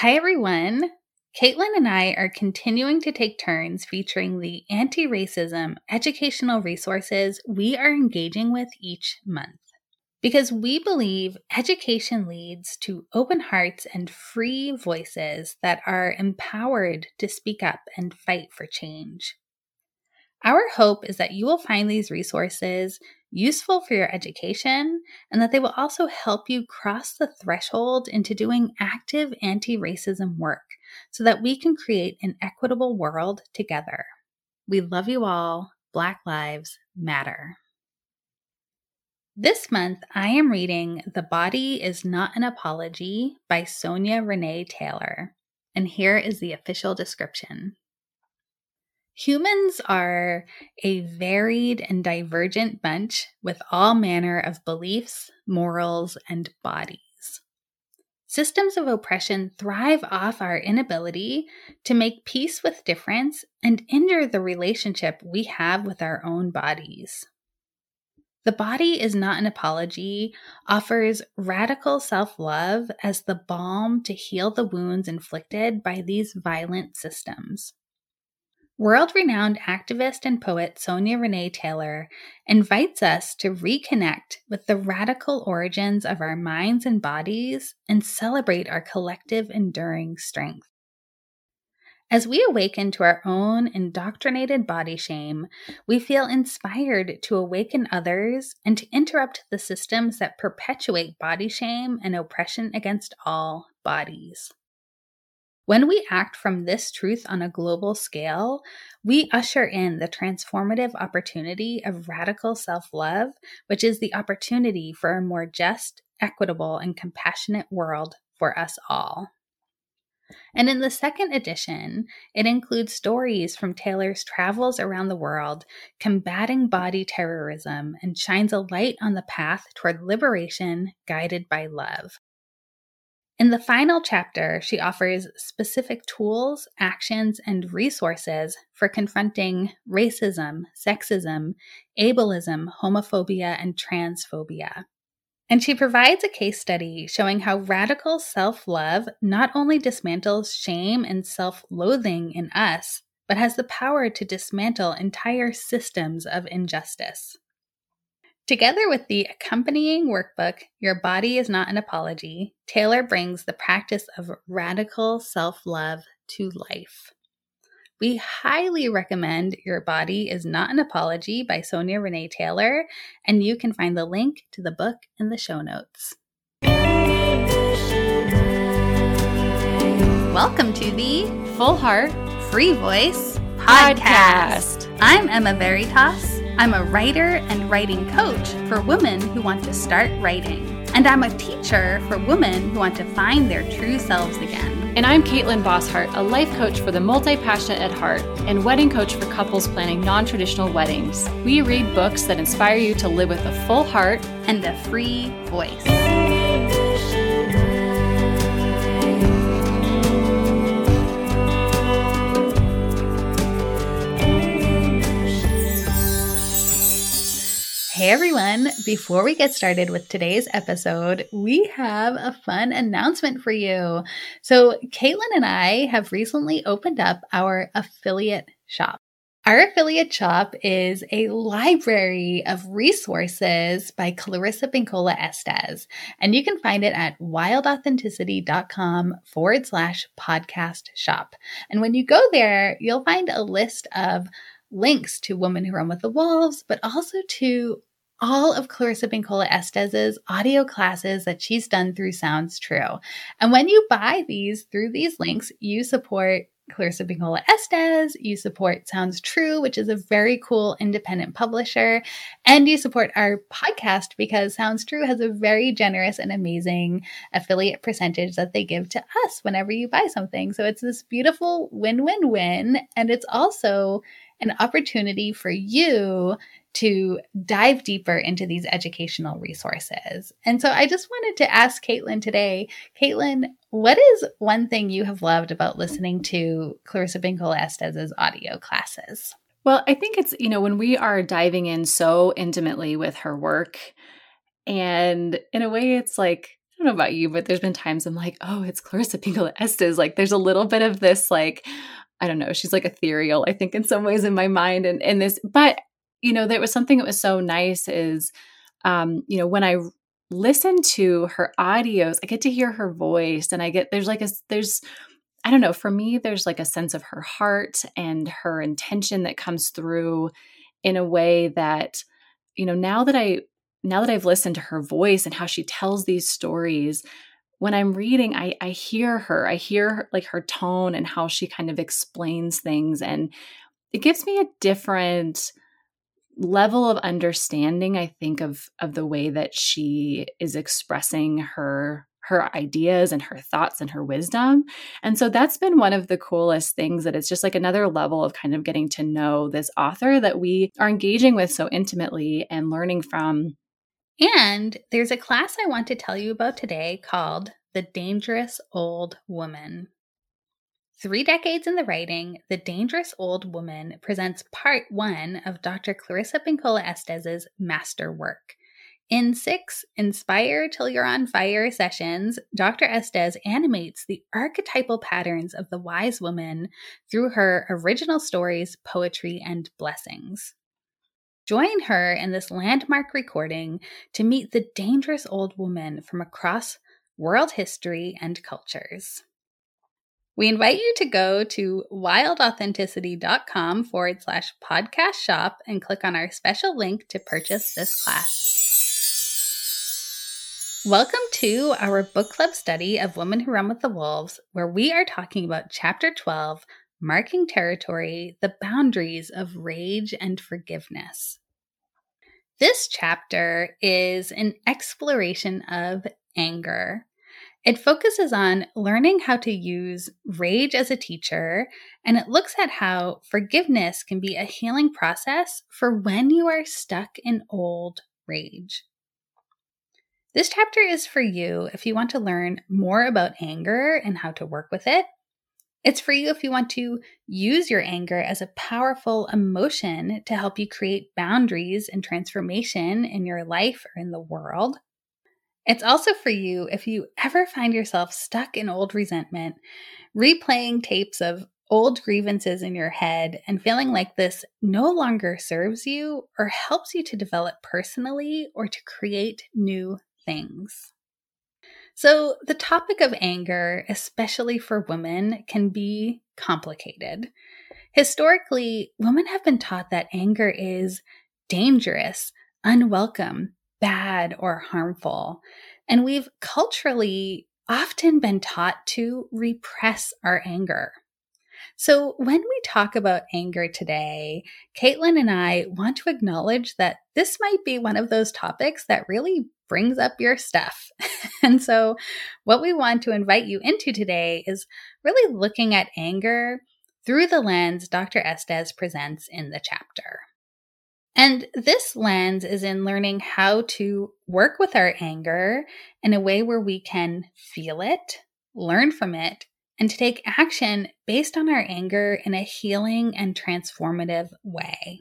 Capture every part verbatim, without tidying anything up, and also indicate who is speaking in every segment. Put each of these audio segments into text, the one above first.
Speaker 1: Hi, everyone. Caitlin and I are continuing to take turns featuring the anti-racism educational resources we are engaging with each month. Because we believe education leads to open hearts and free voices that are empowered to speak up and fight for change. Our hope is that you will find these resources useful for your education and that they will also help you cross the threshold into doing active anti-racism work so that we can create an equitable world together. We love you all. Black Lives Matter. This month, I am reading The Body is Not an Apology by Sonya Renee Taylor, and here is the official description. Humans are a varied and divergent bunch with all manner of beliefs, morals, and bodies. Systems of oppression thrive off our inability to make peace with difference and injure the relationship we have with our own bodies. The Body is Not an Apology offers radical self-love as the balm to heal the wounds inflicted by these violent systems. World-renowned activist and poet Sonya Renee Taylor invites us to reconnect with the radical origins of our minds and bodies and celebrate our collective enduring strength. As we awaken to our own indoctrinated body shame, we feel inspired to awaken others and to interrupt the systems that perpetuate body shame and oppression against all bodies. When we act from this truth on a global scale, we usher in the transformative opportunity of radical self-love, which is the opportunity for a more just, equitable, and compassionate world for us all. And in the second edition, it includes stories from Taylor's travels around the world, combating body terrorism, and shines a light on the path toward liberation guided by love. In the final chapter, she offers specific tools, actions, and resources for confronting racism, sexism, ableism, homophobia, and transphobia. And she provides a case study showing how radical self-love not only dismantles shame and self-loathing in us, but has the power to dismantle entire systems of injustice. Together with the accompanying workbook, Your Body is Not an Apology, Taylor brings the practice of radical self-love to life. We highly recommend Your Body is Not an Apology by Sonya Renee Taylor, and you can find the link to the book in the show notes. Welcome to the Full Heart, Free Voice podcast. podcast. I'm Emma Veritas. I'm a writer and writing coach for women who want to start writing. And I'm a teacher for women who want to find their true selves again.
Speaker 2: And I'm Caitlin Bosshart, a life coach for the multi-passionate at heart and wedding coach for couples planning non-traditional weddings. We read books that inspire you to live with a full heart
Speaker 1: and a free voice. Hey everyone, before we get started with today's episode, we have a fun announcement for you. So Caitlin and I have recently opened up our affiliate shop. Our affiliate shop is a library of resources by Clarissa Pinkola Estes, and you can find it at wildauthenticity.com forward slash podcast shop. And when you go there, you'll find a list of links to Women Who Run with the Wolves, but also to all of Clarissa Pinkola Estes's audio classes that she's done through Sounds True. And when you buy these through these links, you support Clarissa Pinkola Estes, you support Sounds True, which is a very cool independent publisher, and you support our podcast because Sounds True has a very generous and amazing affiliate percentage that they give to us whenever you buy something. So it's this beautiful win-win-win, and it's also an opportunity for you to dive deeper into these educational resources. And so I just wanted to ask Caitlin today, Caitlin, what is one thing you have loved about listening to Clarissa Pinkola Estes's audio classes?
Speaker 2: Well, I think it's, you know, when we are diving in so intimately with her work, and in a way it's like, don't know about you, but there's been times I'm like, oh, it's Clarissa Pinkola Estes. Like there's a little bit of this, like, I don't know, she's like ethereal, I think, in some ways in my mind. And, and this, but, you know, there was something that was so nice is, um, you know, when I listen to her audios, I get to hear her voice and I get, there's like a, there's, I don't know, for me, there's like a sense of her heart and her intention that comes through in a way that, you know, now that I, now that I've listened to her voice and how she tells these stories, when I'm reading, I, I hear her, I hear her, like her tone and how she kind of explains things. And it gives me a different level of understanding, I think, of, of the way that she is expressing her, her ideas and her thoughts and her wisdom. And so that's been one of the coolest things, that it's just like another level of kind of getting to know this author that we are engaging with so intimately and learning from.
Speaker 1: And there's a class I want to tell you about today called The Dangerous Old Woman. Three decades in the writing, The Dangerous Old Woman presents part one of Doctor Clarissa Pinkola Estes' masterwork. In six Inspire Till You're on Fire sessions, Doctor Estes animates the archetypal patterns of the wise woman through her original stories, poetry, and blessings. Join her in this landmark recording to meet the dangerous old woman from across world history and cultures. We invite you to go to wildauthenticity.com forward slash podcast shop and click on our special link to purchase this class. Welcome to our book club study of Women Who Run with the Wolves, where we are talking about Chapter twelve, Marking Territory, the Boundaries of Rage and Forgiveness. This chapter is an exploration of anger. It focuses on learning how to use rage as a teacher, and it looks at how forgiveness can be a healing process for when you are stuck in old rage. This chapter is for you if you want to learn more about anger and how to work with it. It's for you if you want to use your anger as a powerful emotion to help you create boundaries and transformation in your life or in the world. It's also for you if you ever find yourself stuck in old resentment, replaying tapes of old grievances in your head and feeling like this no longer serves you or helps you to develop personally or to create new things. So the topic of anger, especially for women, can be complicated. Historically, women have been taught that anger is dangerous, unwelcome, bad, or harmful. And we've culturally often been taught to repress our anger. So when we talk about anger today, Caitlin and I want to acknowledge that this might be one of those topics that really brings up your stuff. And so what we want to invite you into today is really looking at anger through the lens Doctor Estes presents in the chapter. And this lens is in learning how to work with our anger in a way where we can feel it, learn from it, and to take action based on our anger in a healing and transformative way.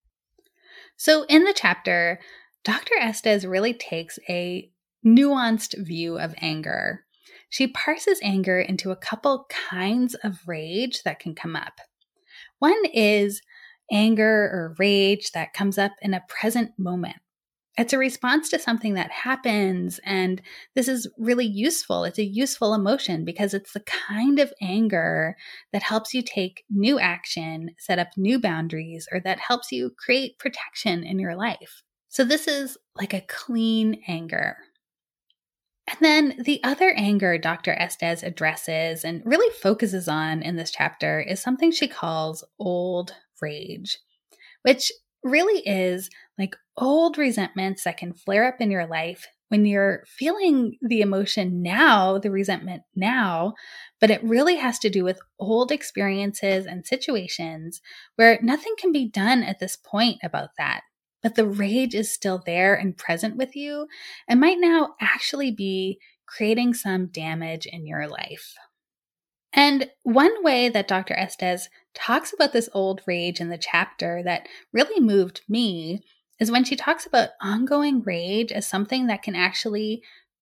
Speaker 1: So in the chapter, Doctor Estes really takes a nuanced view of anger. She parses anger into a couple kinds of rage that can come up. One is anger or rage that comes up in a present moment. It's a response to something that happens, and this is really useful. It's a useful emotion because it's the kind of anger that helps you take new action, set up new boundaries, or that helps you create protection in your life. So this is like a clean anger. And then the other anger Doctor Estes addresses and really focuses on in this chapter is something she calls old rage, which really is like old resentments that can flare up in your life when you're feeling the emotion now, the resentment now, but it really has to do with old experiences and situations where nothing can be done at this point about that. But the rage is still there and present with you and might now actually be creating some damage in your life. And one way that Doctor Estes talks about this old rage in the chapter that really moved me is when she talks about ongoing rage as something that can actually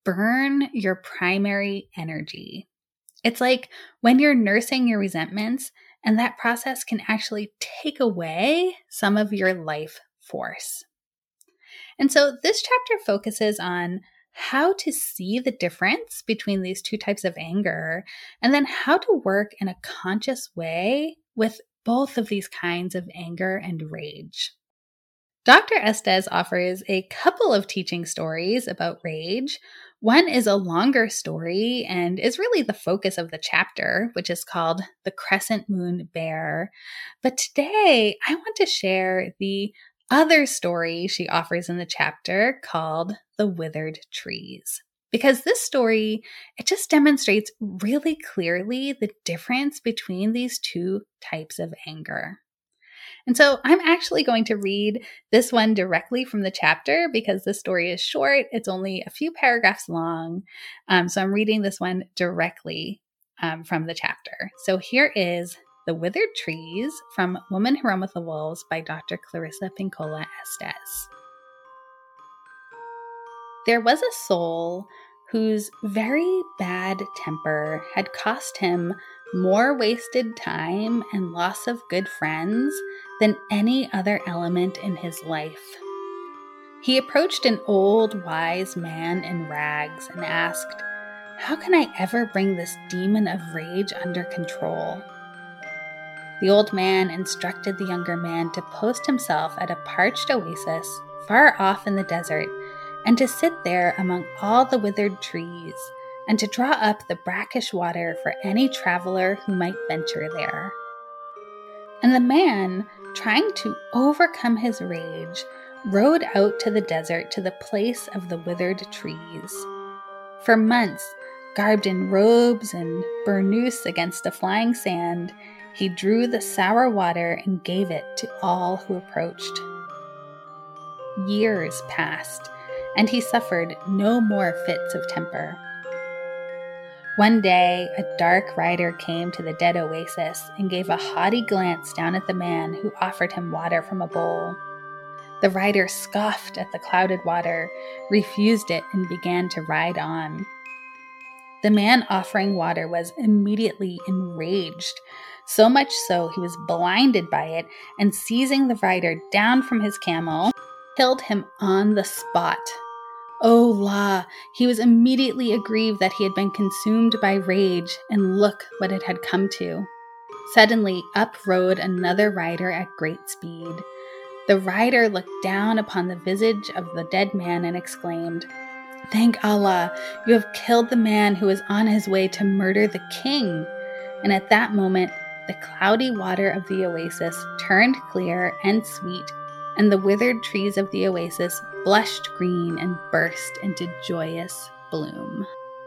Speaker 1: burn your primary energy. It's like when you're nursing your resentments, and that process can actually take away some of your life force. And so this chapter focuses on how to see the difference between these two types of anger, and then how to work in a conscious way with both of these kinds of anger and rage. Doctor Estes offers a couple of teaching stories about rage. One is a longer story and is really the focus of the chapter, which is called The Crescent Moon Bear. But today, I want to share the other story she offers in the chapter called The Withered Trees. Because this story, it just demonstrates really clearly the difference between these two types of anger. And so I'm actually going to read this one directly from the chapter because the story is short. It's only a few paragraphs long. Um, so I'm reading this one directly um, from the chapter. So here is The Withered Trees from Woman Who Ran with the Wolves by Doctor Clarissa Pinkola Estes. There was a soul whose very bad temper had cost him more wasted time and loss of good friends than any other element in his life. He approached an old wise man in rags and asked, "How can I ever bring this demon of rage under control?" The old man instructed the younger man to post himself at a parched oasis far off in the desert, and to sit there among all the withered trees, and to draw up the brackish water for any traveler who might venture there. And the man, trying to overcome his rage, rode out to the desert to the place of the withered trees. For months, garbed in robes and burnous against the flying sand, he drew the sour water and gave it to all who approached. Years passed, and he suffered no more fits of temper. One day, a dark rider came to the dead oasis and gave a haughty glance down at the man who offered him water from a bowl. The rider scoffed at the clouded water, refused it, and began to ride on. The man offering water was immediately enraged, so much so he was blinded by it, and seizing the rider down from his camel, killed him on the spot. Oh la! He was immediately aggrieved that he had been consumed by rage, and look what it had come to. Suddenly up rode another rider at great speed. The rider looked down upon the visage of the dead man and exclaimed, "Thank Allah, you have killed the man who was on his way to murder the king." And at that moment, the cloudy water of the oasis turned clear and sweet, and the withered trees of the oasis blushed green and burst into joyous bloom.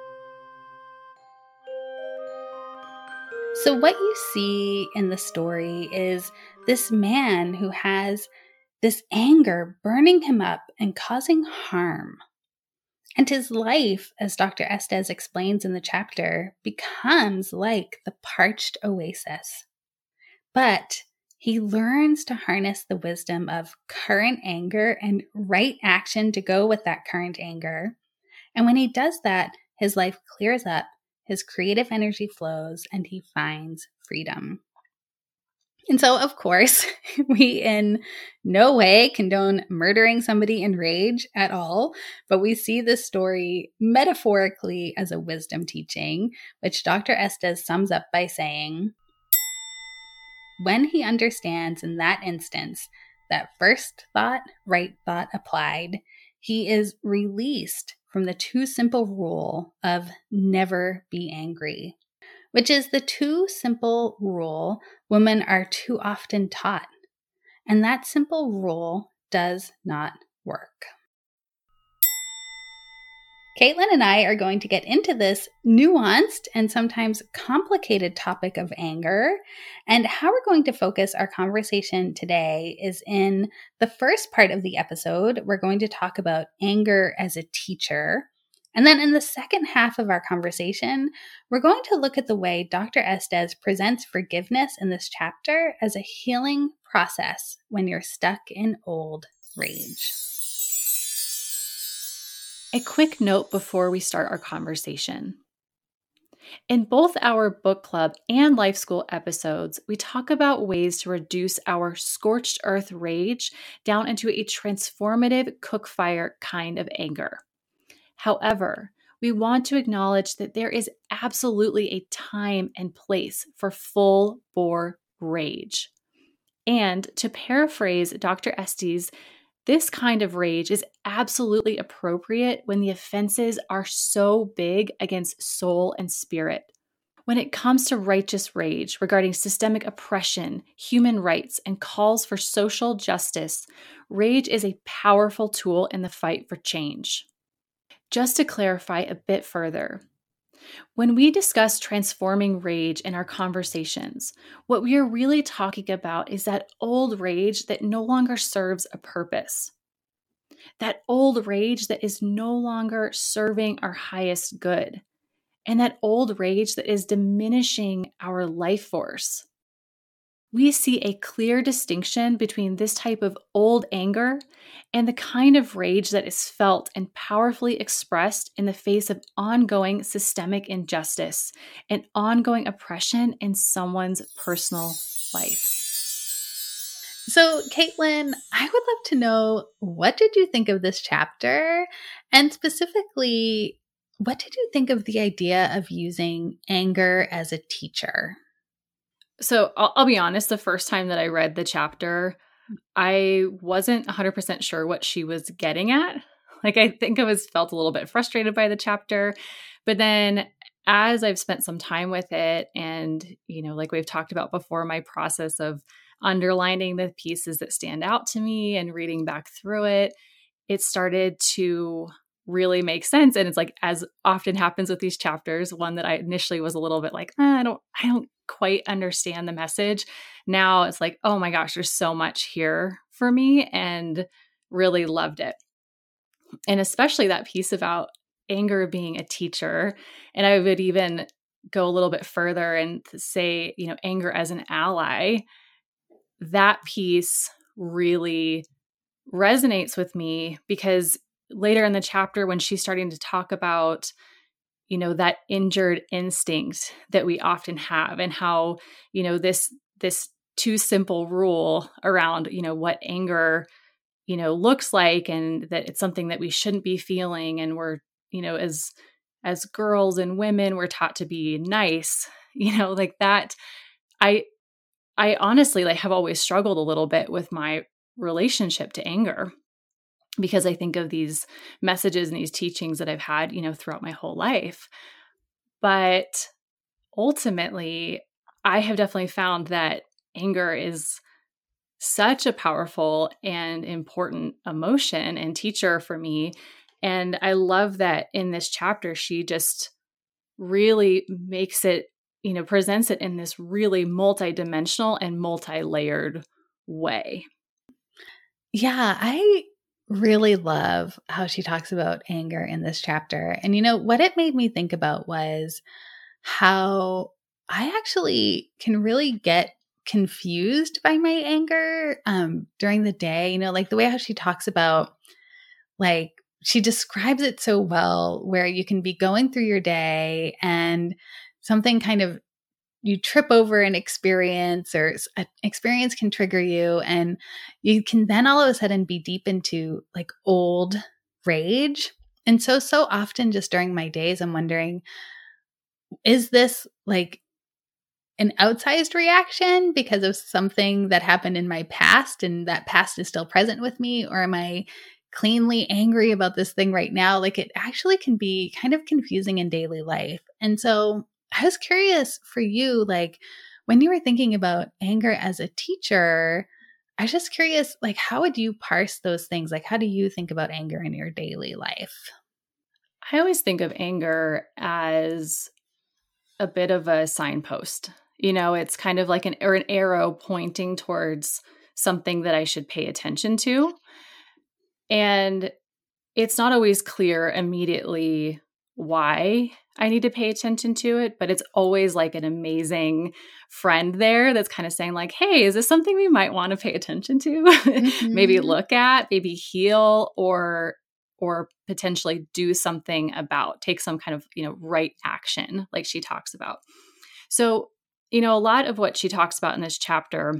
Speaker 1: So what you see in the story is this man who has this anger burning him up and causing harm. And his life, as Doctor Estes explains in the chapter, becomes like the parched oasis. But he learns to harness the wisdom of current anger and right action to go with that current anger. And when he does that, his life clears up, his creative energy flows, and he finds freedom. And so, of course, we in no way condone murdering somebody in rage at all, but we see this story metaphorically as a wisdom teaching, which Doctor Estes sums up by saying, when he understands in that instance that first thought, right thought applied, he is released from the too simple rule of never be angry, which is the too simple rule women are too often taught. And that simple rule does not work. Caitlin and I are going to get into this nuanced and sometimes complicated topic of anger. And how we're going to focus our conversation today is in the first part of the episode, we're going to talk about anger as a teacher. And then in the second half of our conversation, we're going to look at the way Doctor Estes presents forgiveness in this chapter as a healing process when you're stuck in old rage.
Speaker 2: A quick note before we start our conversation. In both our book club and life school episodes, we talk about ways to reduce our scorched earth rage down into a transformative cook fire kind of anger. However, we want to acknowledge that there is absolutely a time and place for full bore rage. And to paraphrase Doctor Estes, this kind of rage is absolutely appropriate when the offenses are so big against soul and spirit. When it comes to righteous rage regarding systemic oppression, human rights, and calls for social justice, rage is a powerful tool in the fight for change. Just to clarify a bit further, when we discuss transforming rage in our conversations, what we are really talking about is that old rage that no longer serves a purpose. That old rage that is no longer serving our highest good. And that old rage that is diminishing our life force. We see a clear distinction between this type of old anger and the kind of rage that is felt and powerfully expressed in the face of ongoing systemic injustice and ongoing oppression in someone's personal life.
Speaker 1: So, Caitlin, I would love to know, what did you think of this chapter? And specifically, what did you think of the idea of using anger as a teacher?
Speaker 2: So I'll, I'll be honest, the first time that I read the chapter, I wasn't one hundred percent sure what she was getting at. Like, I think I was felt a little bit frustrated by the chapter. But then as I've spent some time with it and, you know, like we've talked about before, my process of underlining the pieces that stand out to me and reading back through it, it started to really make sense. And it's like, as often happens with these chapters, one that I initially was a little bit like, eh, I don't, I don't quite understand the message. Now it's like, oh my gosh, there's so much here for me, and really loved it. And especially that piece about anger being a teacher. And I would even go a little bit further and say, you know, anger as an ally. That piece really resonates with me, because later in the chapter, when she's starting to talk about, you know, that injured instinct that we often have, and how, you know, this, this too simple rule around, you know, what anger, you know, looks like, and that it's something that we shouldn't be feeling. And we're, you know, as, as girls and women, we're taught to be nice, you know, like that. I, I honestly like have always struggled a little bit with my relationship to anger, because I think of these messages and these teachings that I've had, you know, throughout my whole life. But ultimately, I have definitely found that anger is such a powerful and important emotion and teacher for me. And I love that in this chapter, she just really makes it, you know, presents it in this really multidimensional and multi-layered way.
Speaker 1: Yeah, I really love how she talks about anger in this chapter. And, you know, what it made me think about was how I actually can really get confused by my anger um, during the day. You know, like the way how she talks about, like, she describes it so well, where you can be going through your day and something kind of, you trip over an experience, or an experience can trigger you, and you can then all of a sudden be deep into like old rage. And so, so often just during my days, I'm wondering, is this like an outsized reaction because of something that happened in my past, and that past is still present with me? Or am I cleanly angry about this thing right now? Like, it actually can be kind of confusing in daily life. And so I was curious for you, like when you were thinking about anger as a teacher, I was just curious, like, how would you parse those things? Like, how do you think about anger in your daily life?
Speaker 2: I always think of anger as a bit of a signpost. You know, it's kind of like an, or an arrow pointing towards something that I should pay attention to. And it's not always clear immediately why I need to pay attention to it, but it's always like an amazing friend there that's kind of saying like, hey, is this something we might want to pay attention to? Mm-hmm. Maybe look at, maybe heal, or or potentially do something about, take some kind of, you know, right action, like she talks about. So, you know, a lot of what she talks about in this chapter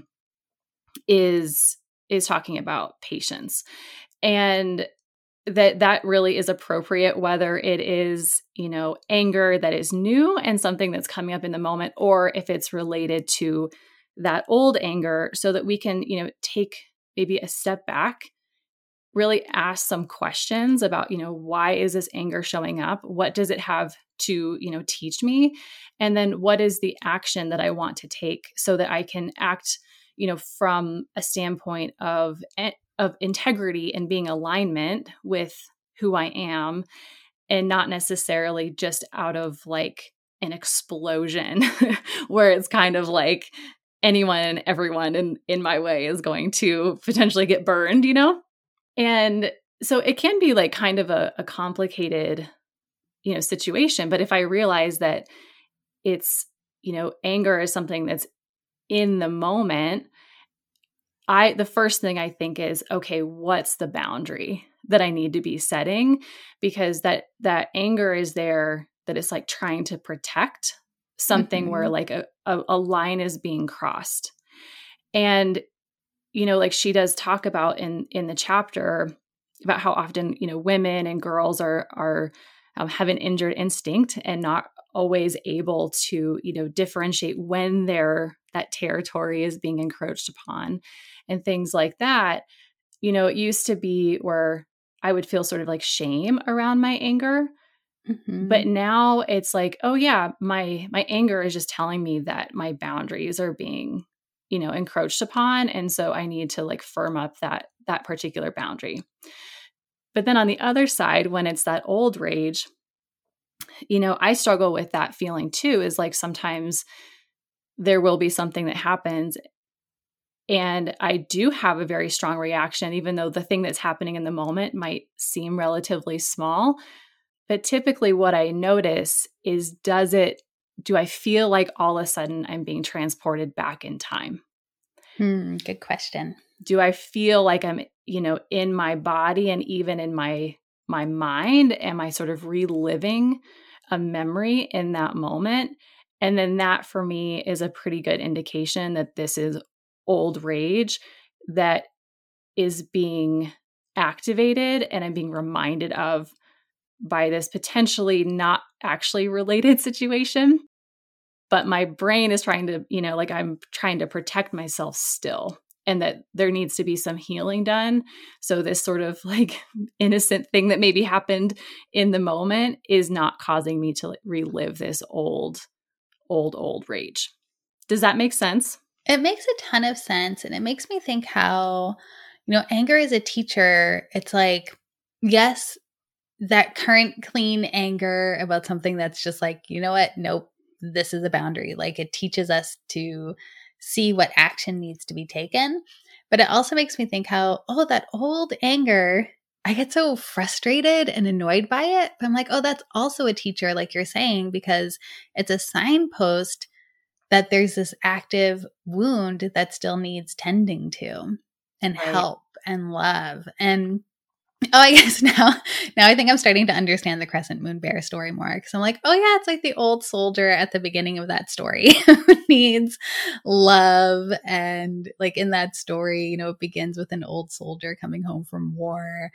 Speaker 2: is is talking about patience, and that that really is appropriate, whether it is, you know, anger that is new and something that's coming up in the moment, or if it's related to that old anger, so that we can, you know, take maybe a step back, really ask some questions about, you know, why is this anger showing up? What does it have to, you know, teach me? And then what is the action that I want to take so that I can act, you know, from a standpoint of of integrity and being alignment with who I am, and not necessarily just out of like an explosion where it's kind of like anyone, everyone in, in my way is going to potentially get burned, you know? And so it can be like kind of a, a complicated, you know, situation. But if I realize that it's, you know, anger is something that's in the moment, I, the first thing I think is, okay, what's the boundary that I need to be setting? Because that, that anger is there, that it's like trying to protect something
Speaker 1: Mm-hmm.
Speaker 2: where like a, a, a line is being crossed. And, you know, like she does talk about in, in the chapter about how often, you know, women and girls are, are, um, have an injured instinct and not always able to, you know, differentiate when their, that territory is being encroached upon and things like that. You know, it used to be where I would feel sort of like shame around my anger.
Speaker 1: Mm-hmm.
Speaker 2: But now it's like, oh yeah, my my anger is just telling me that my boundaries are being, you know, encroached upon. And so I need to like firm up that that particular boundary. But then on the other side, when it's that old rage, you know, I struggle with that feeling too, is like sometimes there will be something that happens and I do have a very strong reaction, even though the thing that's happening in the moment might seem relatively small. But typically what I notice is, does it, do I feel like all of a sudden I'm being transported back in time?
Speaker 1: Hmm, good question.
Speaker 2: Do I feel like I'm, you know, in my body and even in my my mind? Am I sort of reliving a memory in that moment? And then that for me is a pretty good indication that this is old rage that is being activated and I'm being reminded of by this potentially not actually related situation. But my brain is trying to, you know, like I'm trying to protect myself still, and that there needs to be some healing done. So this sort of like innocent thing that maybe happened in the moment is not causing me to relive this old, old, old rage. Does that make sense?
Speaker 1: It makes a ton of sense. And it makes me think how, you know, anger is a teacher. It's like, yes, that current clean anger about something that's just like, you know what? Nope, this is a boundary. Like it teaches us to see what action needs to be taken. But it also makes me think how, oh, that old anger, I get so frustrated and annoyed by it. But I'm like, oh, that's also a teacher, like you're saying, because it's a signpost that there's this active wound that still needs tending to and
Speaker 2: Right.
Speaker 1: help and love. And oh, I guess now, now I think I'm starting to understand the Crescent Moon Bear story more, because I'm like, oh yeah, it's like the old soldier at the beginning of that story who needs love. And like in that story, you know, it begins with an old soldier coming home from war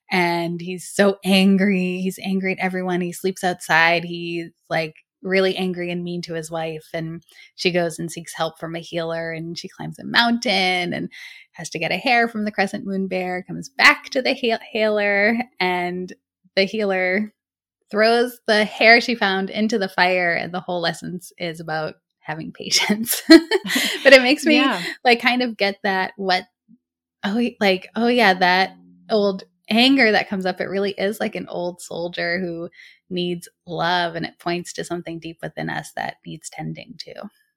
Speaker 1: and he's so angry. He's angry at everyone. He sleeps outside. He's like really angry and mean to his wife, and she goes and seeks help from a healer, and she climbs a mountain and has to get a hair from the Crescent Moon Bear, comes back to the he- healer, and the healer throws the hair she found into the fire, and the whole lesson is about having patience. But it makes me
Speaker 2: Yeah.
Speaker 1: like kind of get that what oh like oh yeah, that old anger that comes up, it really is like an old soldier who needs love, and it points to something deep within us that needs tending to.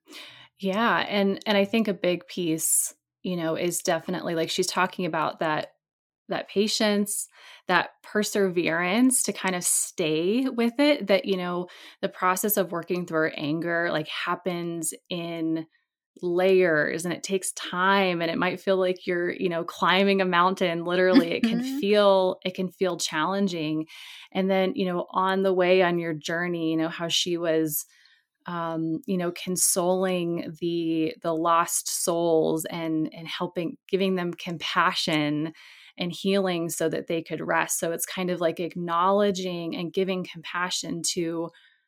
Speaker 2: Yeah. And and I think a big piece, you know, is definitely like she's talking about that that patience, that perseverance to kind of stay with it, that, you know, the process of working through our anger like happens in layers and it takes time and it might feel like you're, you know, climbing a mountain. Literally, it can feel, it can feel challenging. And then, you know, on the way on your journey, you know, how she was, um, you know, consoling the, the lost souls and, and helping, giving them compassion and healing so that they could rest. So it's kind of like acknowledging and giving compassion to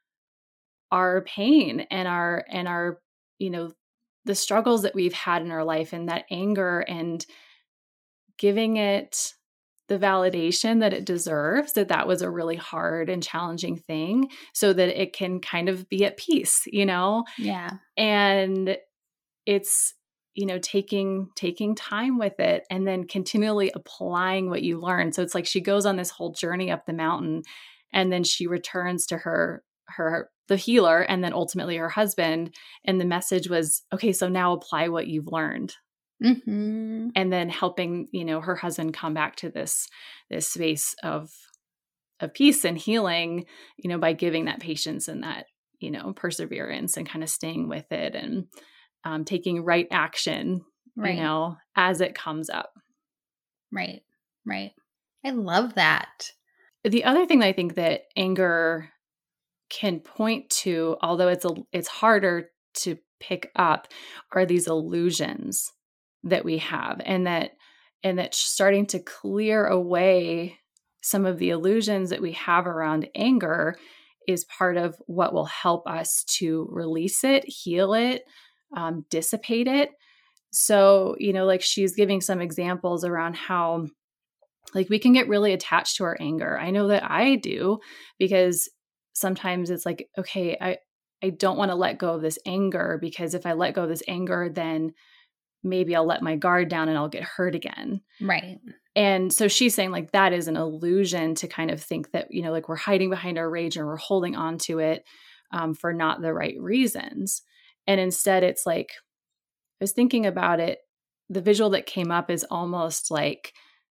Speaker 2: our pain and our, and our, you know, the struggles that we've had in our life and that anger, and giving it the validation that it deserves, that that was a really hard and challenging thing so that it can kind of be at peace, you know?
Speaker 1: Yeah.
Speaker 2: And it's, you know, taking, taking time with it and then continually applying what you learn. So it's like she goes on this whole journey up the mountain and then she returns to her, her, the healer, and then ultimately her husband. And the message was, okay, so now apply what you've learned.
Speaker 1: Mm-hmm.
Speaker 2: And then helping, you know, her husband come back to this, this space of, of peace and healing, you know, by giving that patience and that, you know, perseverance and kind of staying with it and um, taking right action,
Speaker 1: Right.
Speaker 2: you know, as it comes up.
Speaker 1: Right. Right. I love that.
Speaker 2: The other thing that I think that anger can point to, although it's a, it's harder to pick up, are these illusions that we have, and that, and that starting to clear away some of the illusions that we have around anger is part of what will help us to release it, heal it, um, dissipate it. So, you know, like she's giving some examples around how like we can get really attached to our anger. I know that I do, because sometimes it's like, okay, I, I don't want to let go of this anger, because if I let go of this anger, then maybe I'll let my guard down and I'll get hurt again.
Speaker 1: Right.
Speaker 2: And so she's saying like that is an illusion to kind of think that, you know, like we're hiding behind our rage and we're holding on to it um, for not the right reasons. And instead it's like, I was thinking about it, the visual that came up is almost like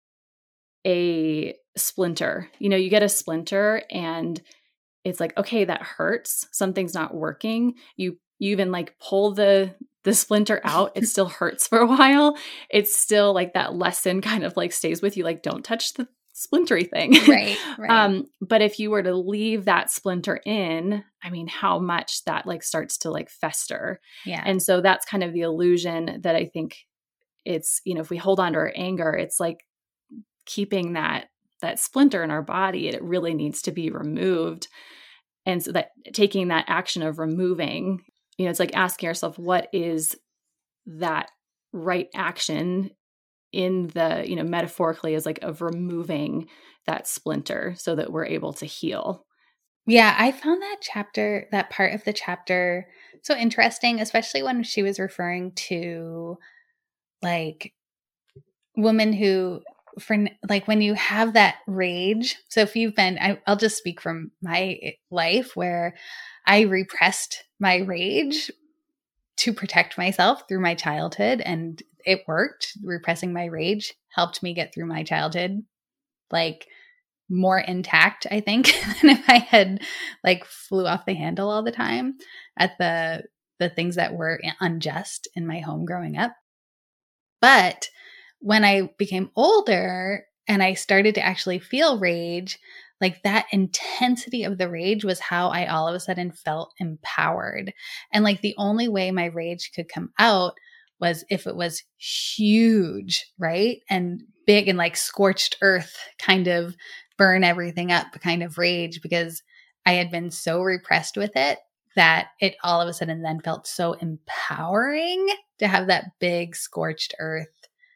Speaker 2: a splinter. You know, you get a splinter and it's like, okay, that hurts. Something's not working. You you even like pull the the splinter out. It still hurts for a while. It's still like that lesson kind of like stays with you, like don't touch the splintery thing.
Speaker 1: Right. Right.
Speaker 2: um, but if you were to leave that splinter in, I mean, how much that like starts to like fester.
Speaker 1: Yeah.
Speaker 2: And so that's kind of the illusion that I think it's, you know, if we hold on to our anger, it's like keeping that that splinter in our body, it really needs to be removed. And so that taking that action of removing, you know, it's like asking yourself, what is that right action in the, you know, metaphorically is like of removing that splinter so that we're able to heal.
Speaker 1: Yeah, I found that chapter, that part of the chapter so interesting, especially when she was referring to like women who, for like when you have that rage. So if you've been, I, I'll just speak from my life where I repressed my rage to protect myself through my childhood, and it worked. Repressing my rage helped me get through my childhood like more intact, I think, than if I had like flew off the handle all the time at the the things that were unjust in my home growing up. But when I became older and I started to actually feel rage, like that intensity of the rage was how I all of a sudden felt empowered. And like the only way my rage could come out was if it was huge, right? And big and like scorched earth kind of burn everything up kind of rage, because I had been so repressed with it that it all of a sudden then felt so empowering to have that big scorched earth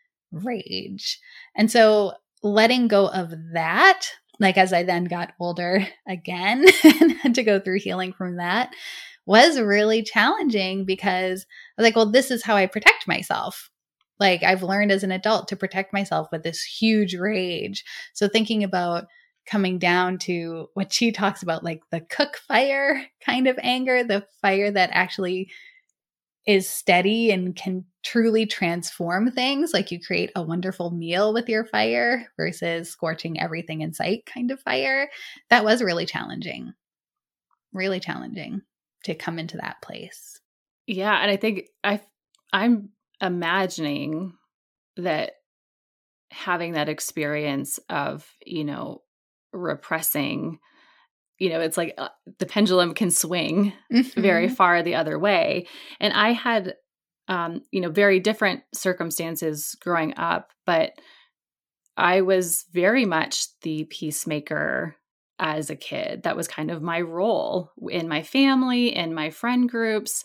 Speaker 1: rage. And so letting go of that, like as I then got older again and had to go through healing from that, was really challenging, because I was like, well, this is how I protect myself. Like I've learned as an adult to protect myself with this huge rage. So thinking about coming down to what she talks about, like the cook fire kind of anger, the fire that actually is steady and can truly transform things. Like you create a wonderful meal with your fire versus scorching everything in sight kind of fire. That was really challenging, really challenging to come into that place.
Speaker 2: Yeah. And I think I, I'm imagining that having that experience of, you know, repressing, you know, it's like uh, the pendulum can swing mm-hmm. very far the other way. And I had, um, you know, very different circumstances growing up, but I was very much the peacemaker as a kid. That was kind of my role in my family and my friend groups.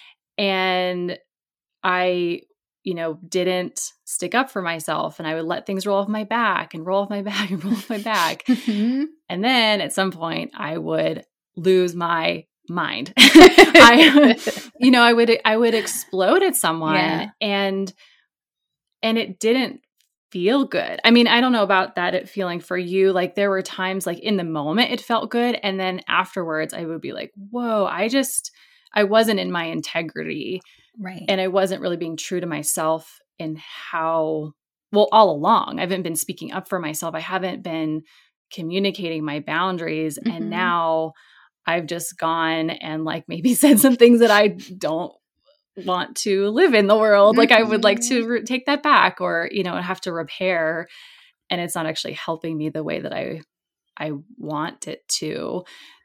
Speaker 2: And I, you know, didn't stick up for myself, and I would let things roll off my back and roll off my back and roll off my back. Mm-hmm. And then at some point I would lose my mind. I, you know, I would, I would explode at someone yeah. and, and it didn't feel good. I mean, I don't know about that it feeling for you. Like there were times like in the moment it felt good. And then afterwards I would be like, whoa, I just, I wasn't in my integrity.
Speaker 1: Right.
Speaker 2: And I wasn't really being true to myself in how, well, all along, I haven't been speaking up for myself. I haven't been communicating my boundaries. Mm-hmm. And now I've just gone and like maybe said some things that I don't want to live in the world. Mm-hmm. Like I would like to re- take that back, or, you know, have to repair. And it's not actually helping me the way that I, I want it to. Right.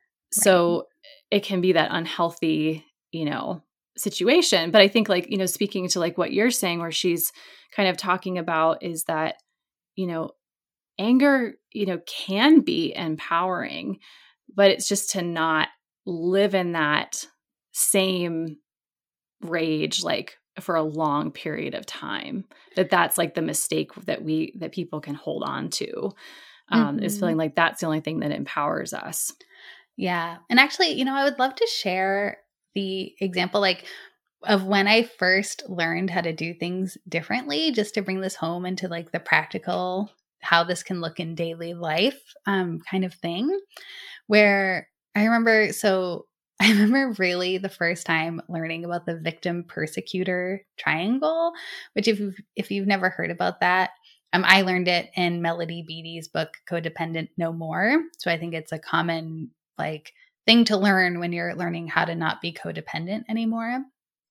Speaker 2: So it can be that unhealthy, you know, situation. But I think like, you know, speaking to like what you're saying, where she's kind of talking about is that, you know, anger, you know, can be empowering, but it's just to not live in that same rage, like for a long period of time, that that's like the mistake that we, that people can hold on to, um, mm-hmm. is feeling like that's the only thing that empowers us.
Speaker 1: Yeah. And actually, you know, I would love to share the example like of when I first learned how to do things differently, just to bring this home into like the practical, how this can look in daily life um, kind of thing, where I remember, so I remember really the first time learning about the victim persecutor triangle, which if you've, if you've never heard about that, um, I learned it in Melody Beattie's book, Codependent No More. So I think it's a common like thing to learn when you're learning how to not be codependent anymore.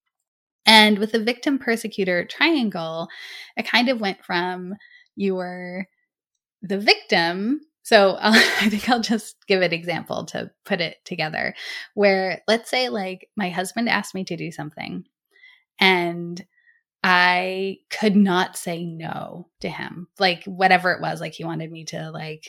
Speaker 1: And with the victim persecutor triangle, it kind of went from you were the victim. So I'll, I think I'll just give an example to put it together, where let's say like my husband asked me to do something and I could not say no to him, like whatever it was, like he wanted me to like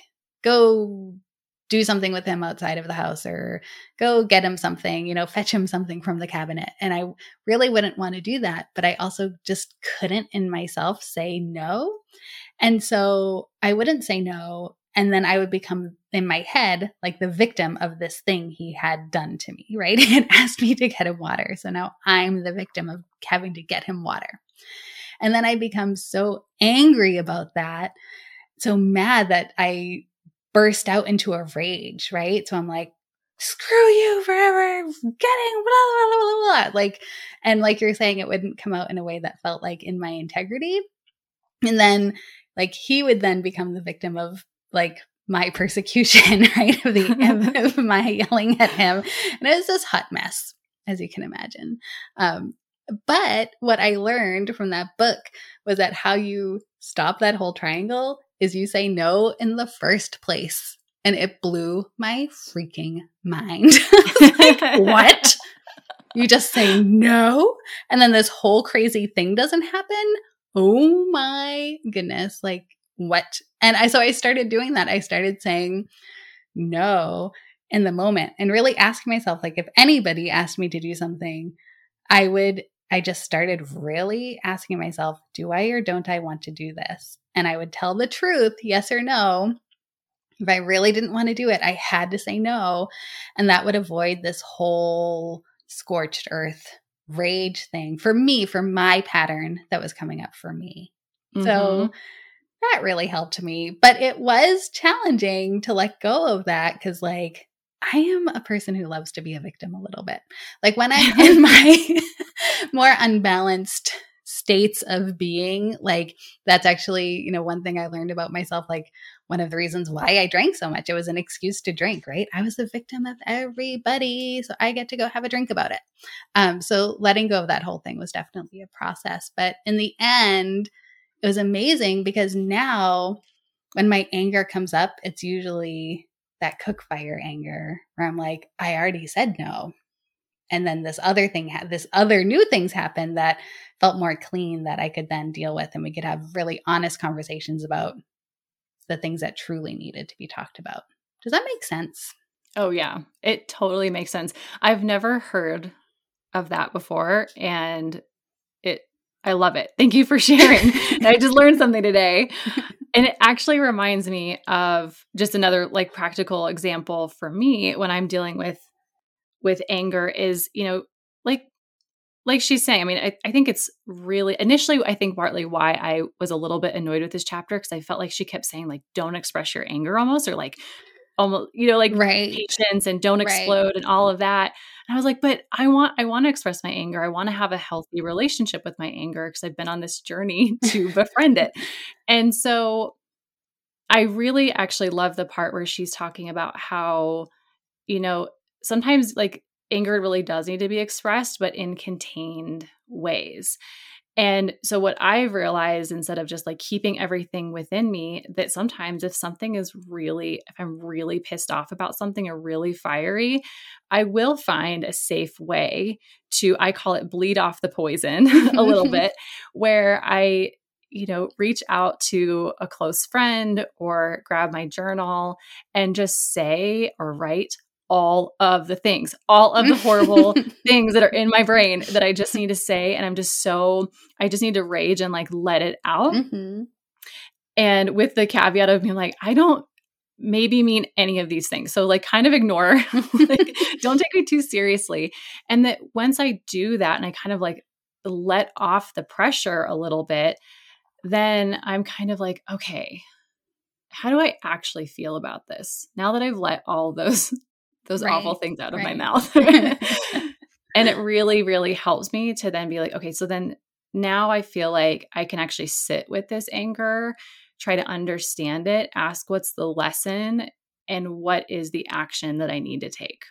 Speaker 1: go do something with him outside of the house or go get him something, you know, fetch him something from the cabinet. And I really wouldn't want to do that, but I also just couldn't in myself say no. And so I wouldn't say no. And then I would become in my head, like the victim of this thing he had done to me, right? He had asked me to get him water. So now I'm the victim of having to get him water. And then I become so angry about that, so mad that I burst out into a rage, right? So I'm like, screw you forever, getting blah, blah, blah, blah, blah. Like, and like you're saying, it wouldn't come out in a way that felt like in my integrity. And then like he would then become the victim of like my persecution, right? Of the of my yelling at him. And it was this hot mess, as you can imagine. Um, but what I learned from that book was that how you stop that whole triangle is you say no in the first place. And it blew my freaking mind. Like, what? You just say no? And then this whole crazy thing doesn't happen? Oh my goodness. Like, what? And I, so I started doing that. I started saying no in the moment and really asking myself, like, if anybody asked me to do something, I would, I just started really asking myself, do I or don't I want to do this? And I would tell the truth, yes or no. If I really didn't want to do it, I had to say no. And that would avoid this whole scorched earth rage thing for me, for my pattern that was coming up for me. Mm-hmm. So that really helped me. But it was challenging to let go of that because, like, I am a person who loves to be a victim a little bit. Like when I'm in my more unbalanced states of being, like that's actually, you know, one thing I learned about myself. Like one of the reasons why I drank so much. It was an excuse to drink, right? I was the victim of everybody, so I get to go have a drink about it. Um, so letting go of that whole thing was definitely a process. But in the end, it was amazing because now when my anger comes up, it's usually that cook fire anger where I'm like, I already said no. And then this other thing, ha- this other new things happened that felt more clean that I could then deal with. And we could have really honest conversations about the things that truly needed to be talked about. Does that make sense?
Speaker 2: Oh, yeah. It totally makes sense. I've never heard of that before. And it, I love it. Thank you for sharing. I just learned something today. And it actually reminds me of just another like practical example for me when I'm dealing with with anger is, you know, like, like she's saying, I mean, I, I think it's really initially, I think partly why I was a little bit annoyed with this chapter. Cause I felt like she kept saying like, don't express your anger almost, or like, almost, you know, like
Speaker 1: right.
Speaker 2: patience and don't explode right. and all of that. And I was like, but I want, I want to express my anger. I want to have a healthy relationship with my anger because I've been on this journey to befriend it. And so I really actually love the part where she's talking about how, you know, sometimes like anger really does need to be expressed, but in contained ways. And so what I've realized, instead of just like keeping everything within me, that sometimes if something is really, if I'm really pissed off about something or really fiery, I will find a safe way to, I call it bleed off the poison a little bit, where I, you know, reach out to a close friend or grab my journal and just say or write all of the things, all of the horrible things that are in my brain that I just need to say. And I'm just so, I just need to rage and like let it out. Mm-hmm. And with the caveat of being like, I don't maybe mean any of these things. So like kind of ignore, like, don't take me too seriously. And that once I do that and I kind of like let off the pressure a little bit, then I'm kind of like, okay, how do I actually feel about this now that I've let all those those right, awful things out of right. my mouth? And it really, really helps me to then be like, okay, so then now I feel like I can actually sit with this anger, try to understand it, ask what's the lesson and what is the action that I need to take.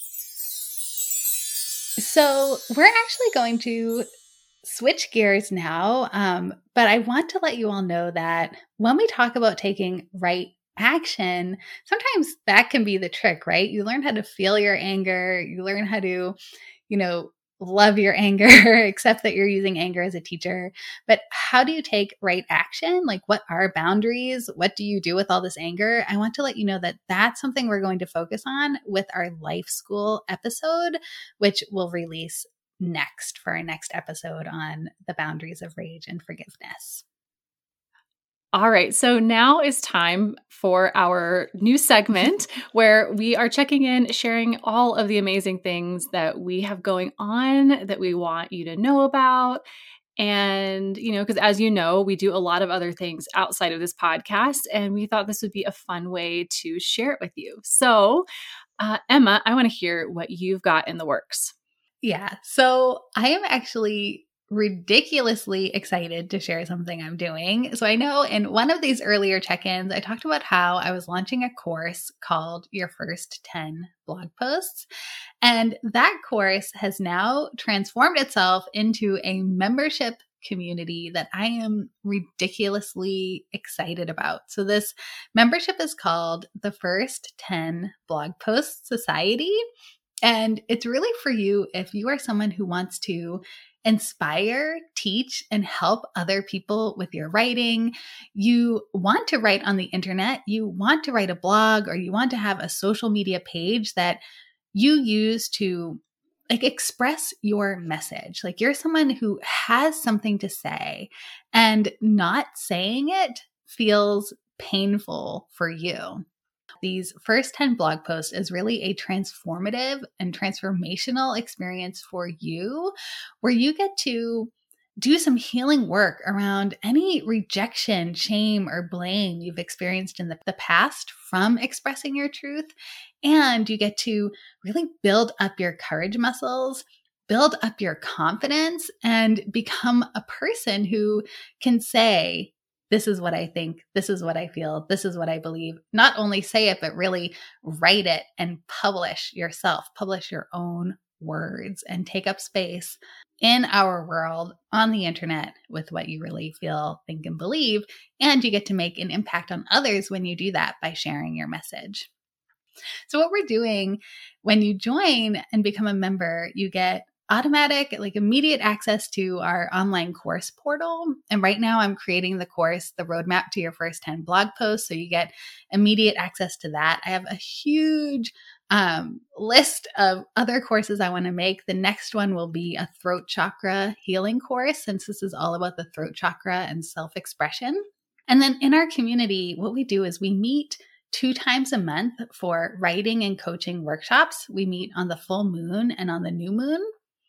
Speaker 1: So we're actually going to switch gears now, um, but I want to let you all know that when we talk about taking right action, sometimes that can be the trick, right? You learn how to feel your anger. You learn how to, you know, love your anger, accept that you're using anger as a teacher. But how do you take right action? Like, what are boundaries? What do you do with all this anger? I want to let you know that that's something we're going to focus on with our Life School episode, which will release next for our next episode on the boundaries of rage and forgiveness.
Speaker 2: All right. So now is time for our new segment where we are checking in, sharing all of the amazing things that we have going on that we want you to know about. And, you know, because as you know, we do a lot of other things outside of this podcast, and we thought this would be a fun way to share it with you. So, uh, Emma, I want to hear what you've got in the works.
Speaker 1: Yeah. So I am actually ridiculously excited to share something I'm doing. So I know in one of these earlier check-ins, I talked about how I was launching a course called Your First ten Blog Posts. And that course has now transformed itself into a membership community that I am ridiculously excited about. So this membership is called the First ten Blog Posts Society. And it's really for you if you are someone who wants to inspire, teach, and help other people with your writing. You want to write on the internet, you want to write a blog, or you want to have a social media page that you use to like express your message. Like you're someone who has something to say and not saying it feels painful for you. These first ten blog posts is really a transformative and transformational experience for you, where you get to do some healing work around any rejection, shame, or blame you've experienced in the, the past from expressing your truth. And you get to really build up your courage muscles, build up your confidence, and become a person who can say, this is what I think, this is what I feel, this is what I believe. Not only say it, but really write it and publish yourself, publish your own words and take up space in our world on the internet with what you really feel, think, and believe. And you get to make an impact on others when you do that by sharing your message. So what we're doing when you join and become a member, you get automatic, like immediate access to our online course portal. And right now I'm creating the course, the roadmap to your first ten blog posts. So you get immediate access to that. I have a huge um, list of other courses I want to make. The next one will be a throat chakra healing course, since this is all about the throat chakra and self-expression. And then in our community, what we do is we meet two times a month for writing and coaching workshops. We meet on the full moon and on the new moon.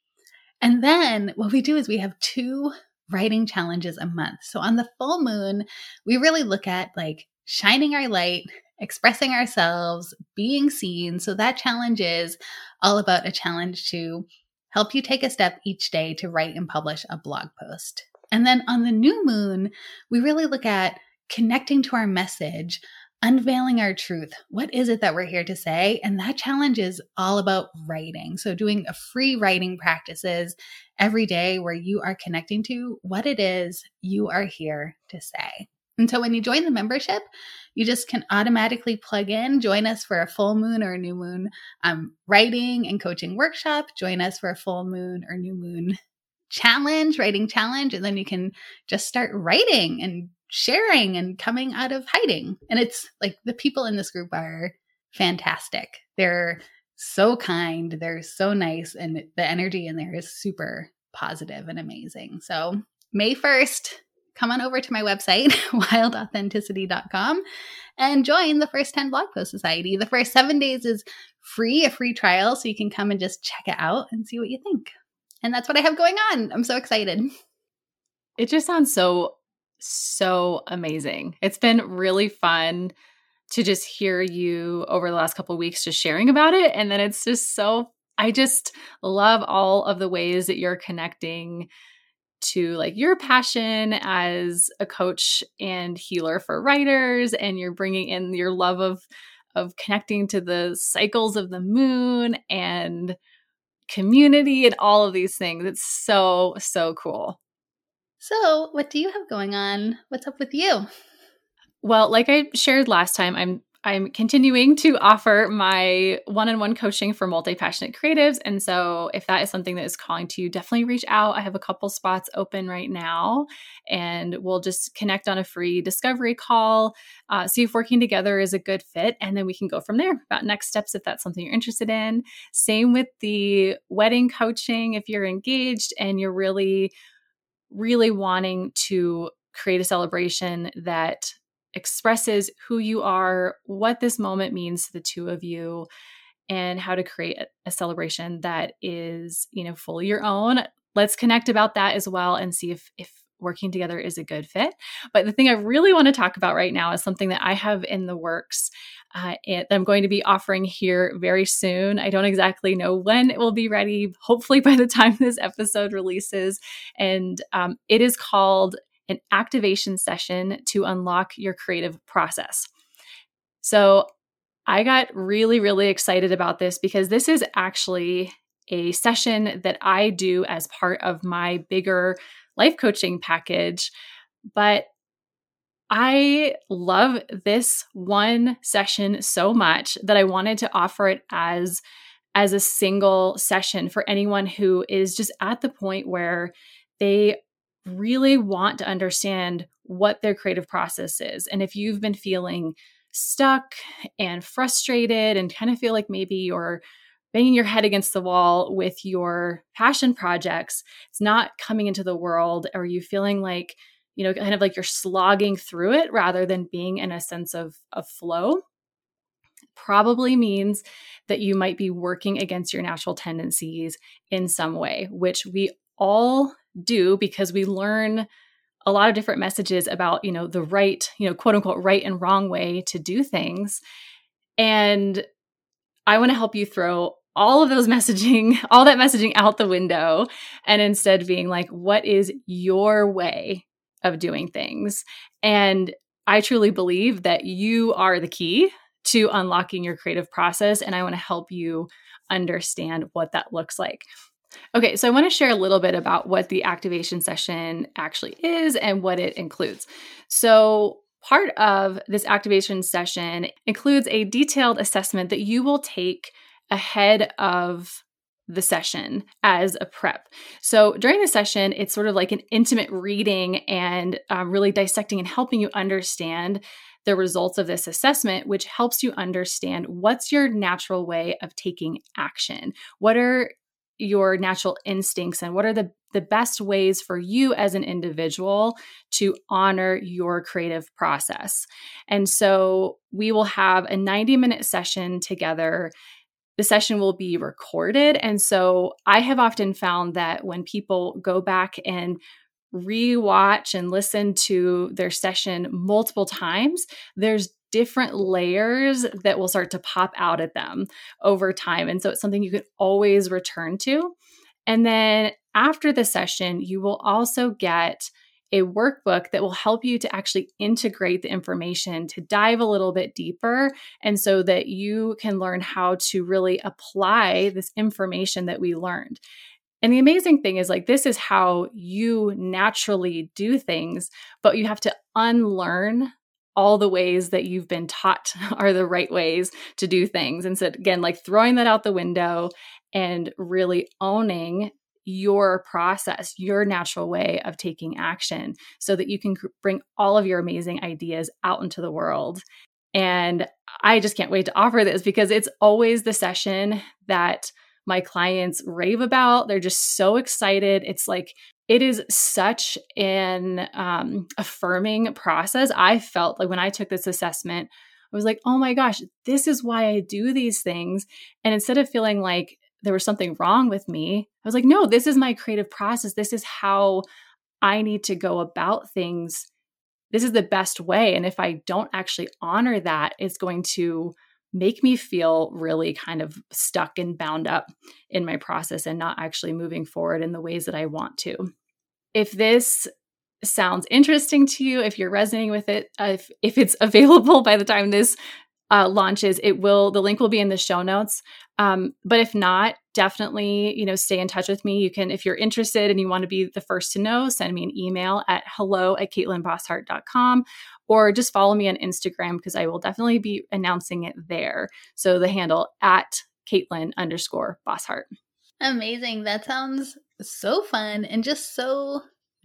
Speaker 1: And then what we do is we have two writing challenges a month. So on the full moon, we really look at like shining our light, expressing ourselves, being seen. So that challenge is all about a challenge to help you take a step each day to write and publish a blog post. And then on the new moon, we really look at connecting to our message, unveiling our truth. What is it that we're here to say? And that challenge is all about writing. So doing a free writing practices every day where you are connecting to what it is you are here to say. And so when you join the membership, you just can automatically plug in, join us for a full moon or a new moon um, writing and coaching workshop, join us for a full moon or new moon challenge, writing challenge, and then you can just start writing and sharing and coming out of hiding. And it's like the people in this group are fantastic. They're so kind. They're so nice. And the energy in there is super positive and amazing. So May first, come on over to my website, wild authenticity dot com, and join the first ten Blog Post Society. The first seven days is free, a free trial. So you can come and just check it out and see what you think. And that's what I have going on. I'm so excited.
Speaker 2: It just sounds so So amazing. It's been really fun to just hear you over the last couple of weeks just sharing about it. And then it's just so, I just love all of the ways that you're connecting to like your passion as a coach and healer for writers. And you're bringing in your love of, of connecting to the cycles of the moon and community and all of these things. It's so, so cool.
Speaker 1: So what do you have going on? What's up with you?
Speaker 2: Well, like I shared last time, I'm I'm continuing to offer my one-on-one coaching for multi-passionate creatives. And so if that is something that is calling to you, definitely reach out. I have a couple spots open right now, and we'll just connect on a free discovery call, uh, see if working together is a good fit, and then we can go from there about next steps if that's something you're interested in. Same with the wedding coaching. If you're engaged and you're really really wanting to create a celebration that expresses who you are, what this moment means to the two of you, and how to create a celebration that is, you know, fully your own. Let's connect about that as well and see if if working together is a good fit. But the thing I really want to talk about right now is something that I have in the works uh, and I'm going to be offering here very soon. I don't exactly know when it will be ready, hopefully by the time this episode releases. And um, it is called an activation session to unlock your creative process. So I got really, really excited about this because this is actually a session that I do as part of my bigger life coaching package. But I love this one session so much that I wanted to offer it as, as a single session for anyone who is just at the point where they really want to understand what their creative process is. And if you've been feeling stuck and frustrated and kind of feel like maybe you're banging your head against the wall with your passion projects, it's not coming into the world, or you feeling like, you know, kind of like you're slogging through it rather than being in a sense of, of flow, probably means that you might be working against your natural tendencies in some way, which we all do because we learn a lot of different messages about, you know, the right, you know, quote unquote, right and wrong way to do things. And I want to help you throw all of those messaging, all that messaging out the window, and instead being like, what is your way of doing things. And I truly believe that you are the key to unlocking your creative process. And I want to help you understand what that looks like. Okay, so I want to share a little bit about what the activation session actually is and what it includes. So part of this activation session includes a detailed assessment that you will take ahead of the session as a prep. So during the session, it's sort of like an intimate reading and um, really dissecting and helping you understand the results of this assessment, which helps you understand what's your natural way of taking action. What are your natural instincts and what are the, the best ways for you as an individual to honor your creative process. And so we will have a ninety minute session together. The session will be recorded. And so I have often found that when people go back and rewatch and listen to their session multiple times, there's different layers that will start to pop out at them over time. And so it's something you can always return to. And then after the session, you will also get a workbook that will help you to actually integrate the information, to dive a little bit deeper, and so that you can learn how to really apply this information that we learned. And the amazing thing is, like, this is how you naturally do things, but you have to unlearn all the ways that you've been taught are the right ways to do things. And so again, like throwing that out the window and really owning your process, your natural way of taking action so that you can bring all of your amazing ideas out into the world. And I just can't wait to offer this because it's always the session that my clients rave about. They're just so excited. It's like, it is such an um, affirming process. I felt like when I took this assessment, I was like, oh my gosh, this is why I do these things. And instead of feeling like there was something wrong with me, I was like, no, this is my creative process. This is how I need to go about things. This is the best way. And if I don't actually honor that, it's going to make me feel really kind of stuck and bound up in my process and not actually moving forward in the ways that I want to. If this sounds interesting to you, if you're resonating with it, uh, if, if it's available by the time this uh, launches, it will, the link will be in the show notes. Um, but if not, definitely, you know, stay in touch with me. You can, if you're interested and you want to be the first to know, send me an email at hello at caitlin bosshart dot com, or just follow me on Instagram because I will definitely be announcing it there. So the handle at Caitlin underscore Bosshart.
Speaker 1: Amazing. That sounds so fun and just so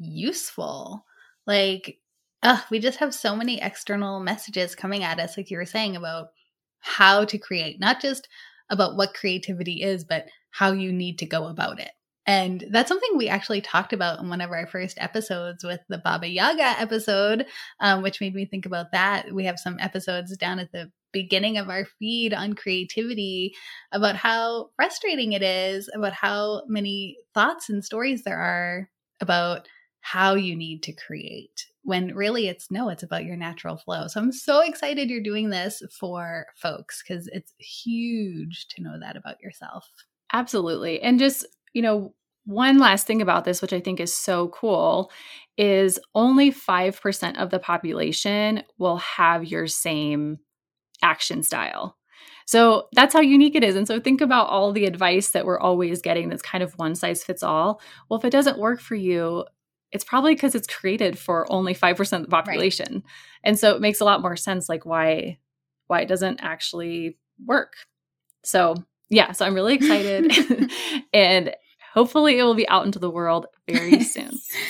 Speaker 1: useful. Like, uh, we just have so many external messages coming at us, like you were saying, about how to create, not just about what creativity is, but how you need to go about it. And that's something we actually talked about in one of our first episodes with the Baba Yaga episode, um, which made me think about that. We have some episodes down at the beginning of our feed on creativity about how frustrating it is, about how many thoughts and stories there are about how you need to create, when really it's no, it's about your natural flow. So I'm so excited you're doing this for folks because it's huge to know that about yourself.
Speaker 2: Absolutely. And just, you know, one last thing about this, which I think is so cool, is only five percent of the population will have your same action style. So that's how unique it is. And so think about all the advice that we're always getting that's kind of one size fits all. Well, if it doesn't work for you, it's probably because it's created for only five percent of the population. Right. And so it makes a lot more sense, like why, why it doesn't actually work. So yeah, so I'm really excited and hopefully it will be out into the world very soon.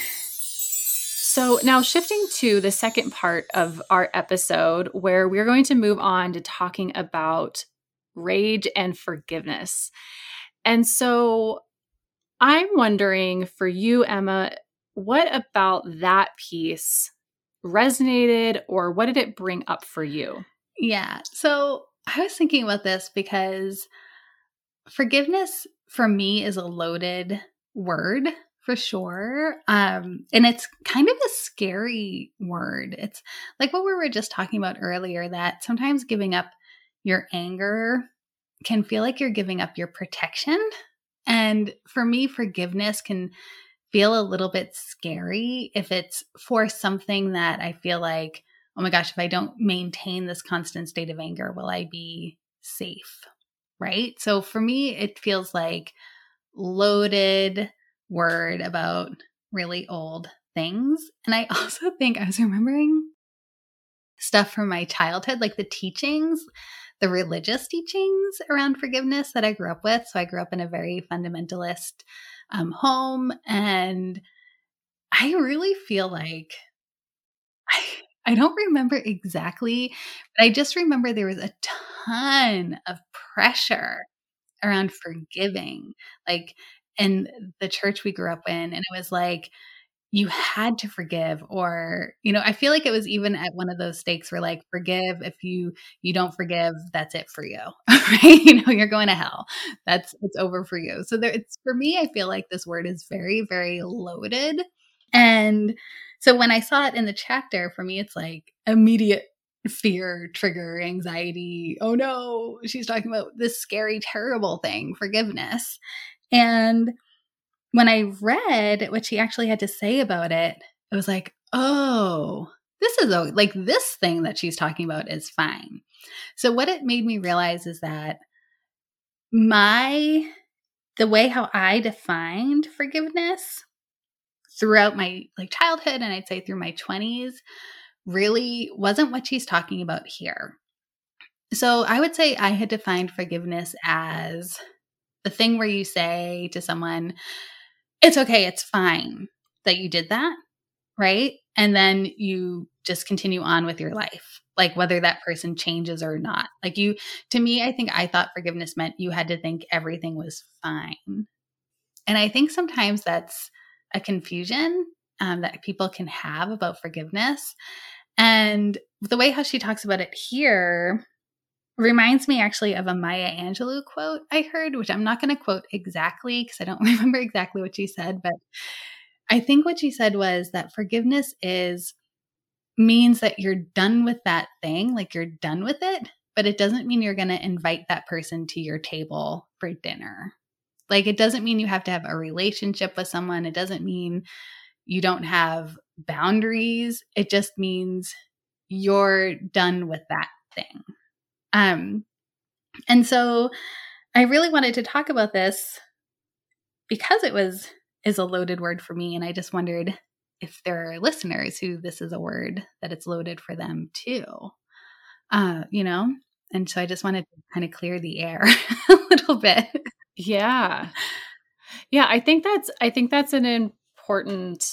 Speaker 2: So now shifting to the second part of our episode, where we're going to move on to talking about rage and forgiveness. And so I'm wondering for you, Emma, what about that piece resonated, or what did it bring up for you?
Speaker 1: Yeah. So I was thinking about this because forgiveness for me is a loaded word for sure. Um, and it's kind of a scary word. It's like what we were just talking about earlier, that sometimes giving up your anger can feel like you're giving up your protection. And for me, forgiveness can feel a little bit scary if it's for something that I feel like, oh my gosh, if I don't maintain this constant state of anger, will I be safe? Right? So for me, it feels like loaded word about really old things. And I also think I was remembering stuff from my childhood, like the teachings, the religious teachings around forgiveness that I grew up with. So I grew up in a very fundamentalist um, home. And I really feel like I, I don't remember exactly, but I just remember there was a ton of pressure around forgiving, like in the church we grew up in. And it was like, you had to forgive, or, you know, I feel like it was even at one of those stakes where like, forgive, if you, you don't forgive, that's it for you, right? You know, you're going to hell. That's, it's over for you. So there, it's, for me, I feel like this word is very, very loaded. And so when I saw it in the chapter, for me, it's like immediate fear, trigger, anxiety. Oh no, she's talking about this scary, terrible thing, forgiveness. And when I read what she actually had to say about it, it was like, oh, this is a, like this thing that she's talking about is fine. So what it made me realize is that my, the way how I defined forgiveness throughout my like childhood, and I'd say through my twenties, really wasn't what she's talking about here. So I would say I had defined forgiveness as the thing where you say to someone, it's okay, it's fine that you did that, right? And then you just continue on with your life, like whether that person changes or not. Like you, to me, I think I thought forgiveness meant you had to think everything was fine. And I think sometimes that's a confusion um, that people can have about forgiveness. And the way how she talks about it here reminds me actually of a Maya Angelou quote I heard, which I'm not going to quote exactly because I don't remember exactly what she said, but I think what she said was that forgiveness is means that you're done with that thing, like you're done with it, but it doesn't mean you're going to invite that person to your table for dinner. Like it doesn't mean you have to have a relationship with someone. It doesn't mean you don't have boundaries. It just means you're done with that thing. Um, and so I really wanted to talk about this because it was is a loaded word for me. And I just wondered if there are listeners who this is a word that it's loaded for them too. Uh, you know? And so I just wanted to kind of clear the air a little bit.
Speaker 2: Yeah. Yeah, I think that's I think that's an important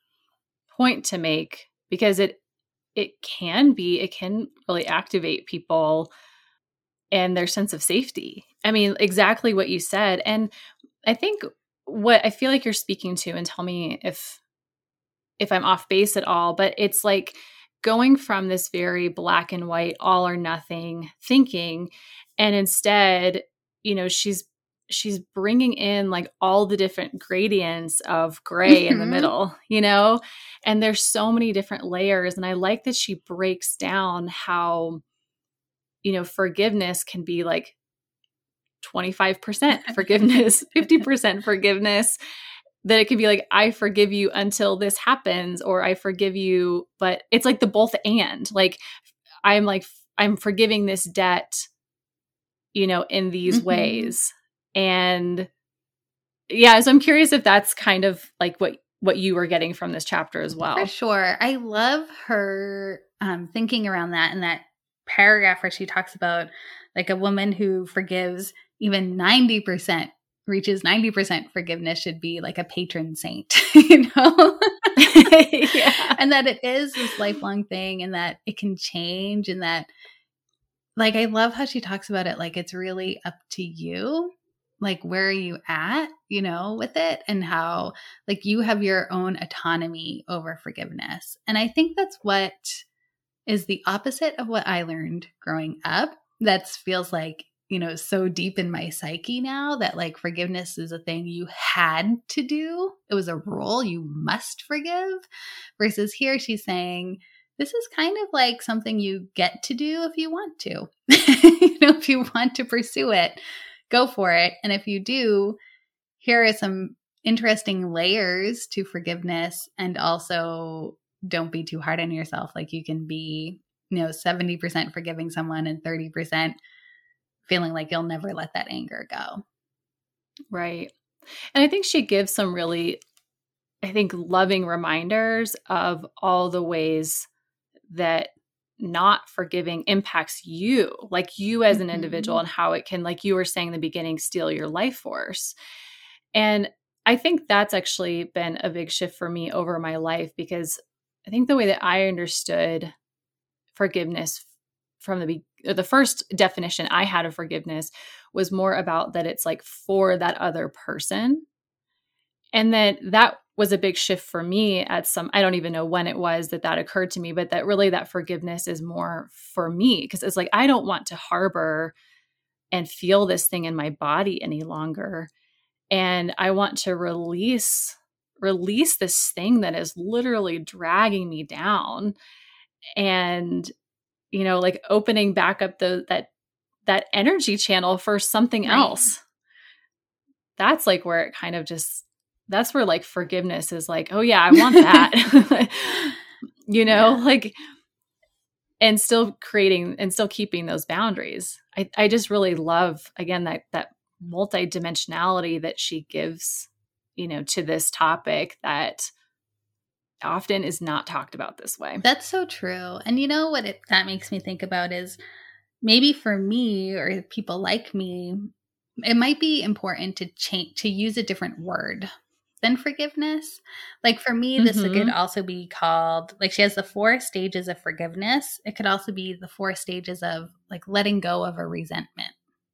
Speaker 2: point to make because it it can be it can really activate people and their sense of safety. I mean, exactly what you said. And I think what I feel like you're speaking to, and tell me if if I'm off base at all, but it's like going from this very black and white, all or nothing thinking, and instead, you know, she's she's bringing in like all the different gradients of gray mm-hmm. in the middle, you know, and there's so many different layers. And I like that she breaks down how, you know, forgiveness can be like twenty-five percent forgiveness, fifty percent forgiveness, that it can be like, I forgive you until this happens, or I forgive you, but it's like the both and like, I'm like, I'm forgiving this debt, you know, in these mm-hmm. ways. And yeah, so I'm curious if that's kind of like what, what you were getting from this chapter as well.
Speaker 1: For sure. I love her um, thinking around that in that paragraph where she talks about like a woman who forgives even ninety percent, reaches ninety percent forgiveness should be like a patron saint, you know? Yeah. And that it is this lifelong thing and that it can change and that like, I love how she talks about it. Like, it's really up to you. Like, where are you at, you know, with it and how like you have your own autonomy over forgiveness. And I think that's what is the opposite of what I learned growing up. That feels like, you know, so deep in my psyche now that like forgiveness is a thing you had to do. It was a rule. You must forgive. Versus here she's saying, this is kind of like something you get to do if you want to. You know, if you want to pursue it, go for it. And if you do, here are some interesting layers to forgiveness, and also don't be too hard on yourself. Like you can be, you know, seventy percent forgiving someone and thirty percent feeling like you'll never let that anger go.
Speaker 2: Right. And I think she gives some really, I think, loving reminders of all the ways that not forgiving impacts you, like you as an individual,
Speaker 1: Mm-hmm.
Speaker 2: and how it can, like you were saying in the beginning, steal your life force. And I think that's actually been a big shift for me over my life, because I think the way that I understood forgiveness from the be- or the first definition I had of forgiveness was more about that it's like for that other person. And then that was a big shift for me at some, I don't even know when it was that that occurred to me, but that really that forgiveness is more for me, because it's like, I don't want to harbor and feel this thing in my body any longer. And I want to release, release this thing that is literally dragging me down, and, you know, like opening back up the, that, that energy channel for something
Speaker 1: Right.
Speaker 2: else. That's like where it kind of just, that's where like forgiveness is like, oh yeah, I want that, you know, yeah. like, and still creating and still keeping those boundaries. I, I just really love, again, that, that multidimensionality that she gives, you know, to this topic that often is not talked about this way.
Speaker 1: That's so true. And you know what it, that makes me think about is maybe for me or people like me, it might be important to change, to use a different word than forgiveness. Like for me, this mm-hmm. could also be called, like she has the four stages of forgiveness. It could also be the four stages of like letting go of a resentment.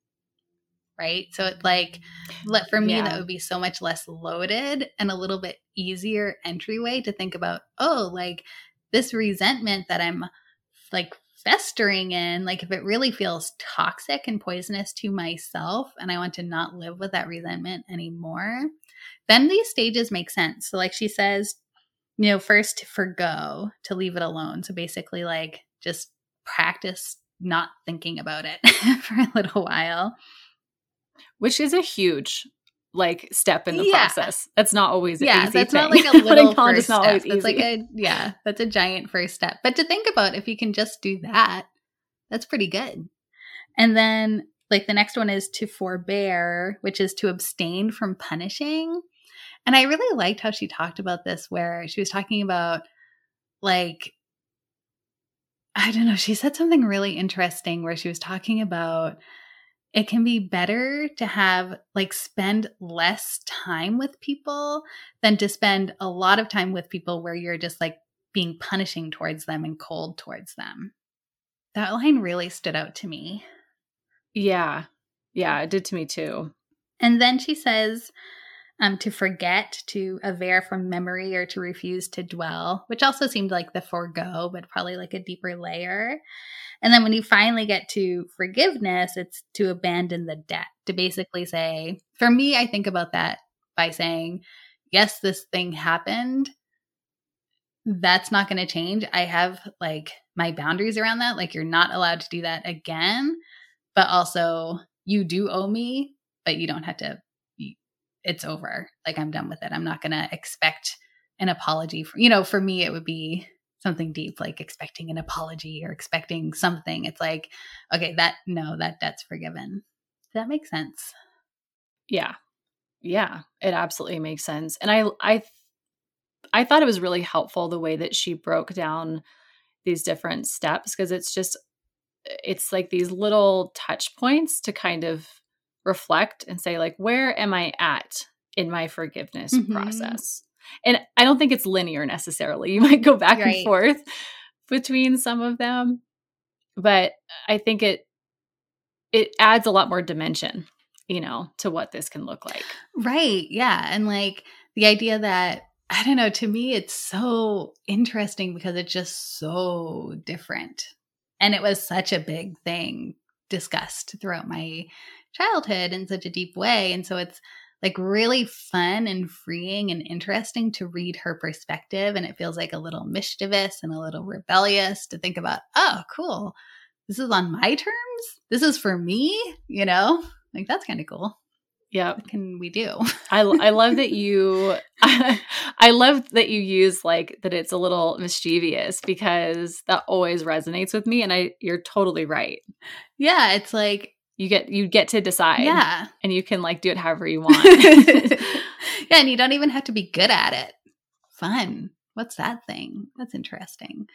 Speaker 1: Right. So it like, let, for me, yeah. that would be so much less loaded and a little bit easier entryway to think about, oh, like this resentment that I'm like festering in, like if it really feels toxic and poisonous to myself and I want to not live with that resentment anymore, then these stages make sense. So like she says, you know, first to forgo, to leave it alone. So basically like just practice not thinking about it for a little while.
Speaker 2: Which is a huge like step in the
Speaker 1: yeah.
Speaker 2: process. That's not always an
Speaker 1: yeah,
Speaker 2: easy
Speaker 1: that's
Speaker 2: thing.
Speaker 1: not like a little
Speaker 2: like,
Speaker 1: first
Speaker 2: not
Speaker 1: step.
Speaker 2: always
Speaker 1: That's
Speaker 2: easy.
Speaker 1: like a yeah, that's a giant first step. But to think about, if you can just do that, that's pretty good. And then like the next one is to forbear, which is to abstain from punishing. And I really liked how she talked about this, where she was talking about like, I don't know, she said something really interesting where she was talking about it can be better to have like spend less time with people than to spend a lot of time with people where you're just like being punishing towards them and cold towards them. That line really stood out to me.
Speaker 2: Yeah. Yeah, it did to me too.
Speaker 1: And then she says um, to forget, to aver from memory, or to refuse to dwell, which also seemed like the forego, but probably like a deeper layer. And then when you finally get to forgiveness, it's to abandon the debt, to basically say, for me, I think about that by saying, yes, this thing happened. That's not going to change. I have like my boundaries around that. Like you're not allowed to do that again, but also you do owe me, but you don't have to, it's over. Like I'm done with it. I'm not going to expect an apology. For, you know, for me, it would be something deep, like expecting an apology or expecting something. It's like, okay, that, no, that debt's forgiven. Does that make sense?
Speaker 2: Yeah. Yeah, it absolutely makes sense. And I, I, I thought it was really helpful the way that she broke down these different steps, because it's just, it's like these little touch points to kind of reflect and say like, where am I at in my forgiveness mm-hmm. process? And I don't think it's linear necessarily. You might go back right. and forth between some of them, but I think it it adds a lot more dimension, you know, to what this can look like.
Speaker 1: Right. Yeah. And like the idea that, I don't know, to me, it's so interesting because it's just so different. And it was such a big thing discussed throughout my childhood in such a deep way. And so it's like really fun and freeing and interesting to read her perspective. And it feels like a little mischievous and a little rebellious to think about, oh, cool. This is on my terms. This is for me, you know, like that's kind of cool.
Speaker 2: Yeah.
Speaker 1: What can we do?
Speaker 2: I, I love that you, I, I love that you use like that it's a little mischievous, because that always resonates with me. And I, you're totally right.
Speaker 1: Yeah. It's like,
Speaker 2: you get, you get to decide.
Speaker 1: Yeah.
Speaker 2: And you can like do it however you want.
Speaker 1: Yeah. And you don't even have to be good at it. Fun. What's that thing? That's interesting.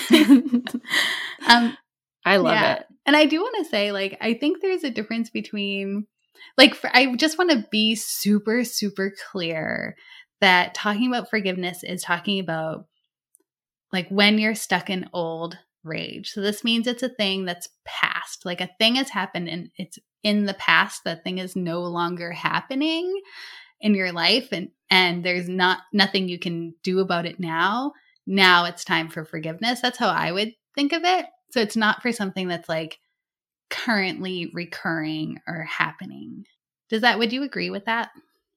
Speaker 1: um,
Speaker 2: I love
Speaker 1: yeah.
Speaker 2: it.
Speaker 1: And I do want to say, like, I think there's a difference between, like, for, I just want to be super, super clear that talking about forgiveness is talking about, like, when you're stuck in old rage. So this means it's a thing that's past. Like, a thing has happened and it's in the past. That thing is no longer happening in your life, and and there's not nothing you can do about it now. Now it's time for forgiveness. That's how I would think of it. So it's not for something that's like currently recurring or happening. Does that, would you agree with that?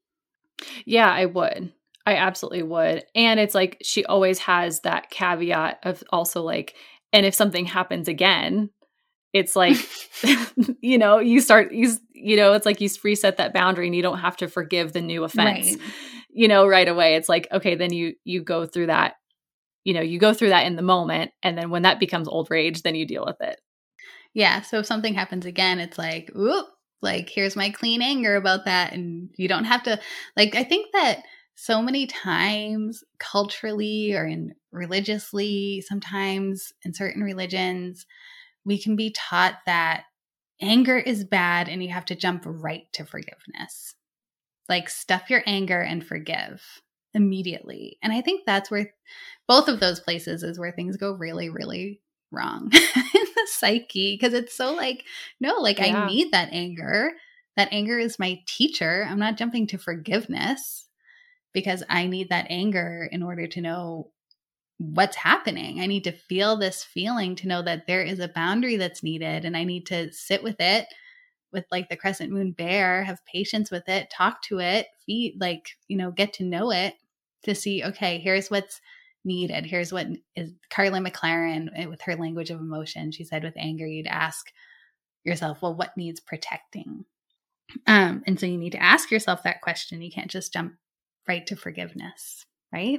Speaker 2: Yeah, I would. I absolutely would. And it's like she always has that caveat of also like, and if something happens again, it's like, you know, you start, you, you know, it's like you reset that boundary and you don't have to forgive the new offense,
Speaker 1: Right.
Speaker 2: you know, right away. It's like, okay, then you, you go through that, you know, you go through that in the moment. And then when that becomes old rage, then you deal with it.
Speaker 1: Yeah. So if something happens again, it's like, oop, like, here's my clean anger about that. And you don't have to, like, I think that so many times culturally or in religiously, sometimes in certain religions, we can be taught that anger is bad and you have to jump right to forgiveness. Like, stuff your anger and forgive immediately. And I think that's where both of those places is where things go really, really wrong in the psyche. Because it's so like, no, like
Speaker 2: Yeah.
Speaker 1: I need that anger. That anger is my teacher. I'm not jumping to forgiveness because I need that anger in order to know what's happening. I need to feel this feeling to know that there is a boundary that's needed, and I need to sit with it with like the crescent moon bear, have patience with it, talk to it, feed, like, you know, get to know it to see, okay, here's what's needed. Here's what is Carly McLaren with her language of emotion. She said with anger, you'd ask yourself, well, what needs protecting? Um, and so you need to ask yourself that question. You can't just jump right to forgiveness, right?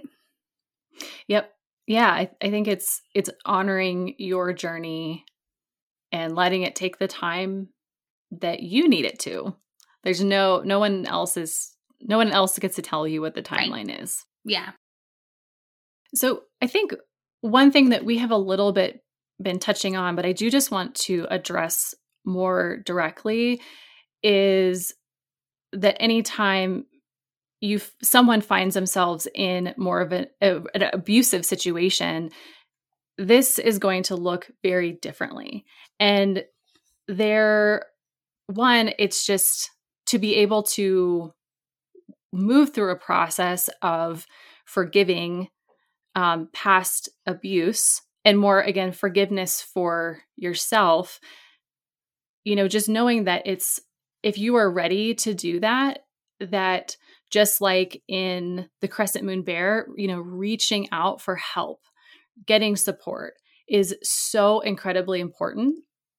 Speaker 2: Yep. Yeah. I, I think it's, it's honoring your journey and letting it take the time that you need it to. There's no, no one else is, no one else gets to tell you what the timeline right. is.
Speaker 1: Yeah.
Speaker 2: So I think one thing that we have a little bit been touching on, but I do just want to address more directly, is that anytime you someone finds themselves in more of a, a, an abusive situation, this is going to look very differently. And there, one, it's just to be able to move through a process of forgiving um, past abuse and more, again, forgiveness for yourself, you know, just knowing that it's, if you are ready to do that, that just like in the Crescent Moon Bear, you know, reaching out for help, getting support is so incredibly important.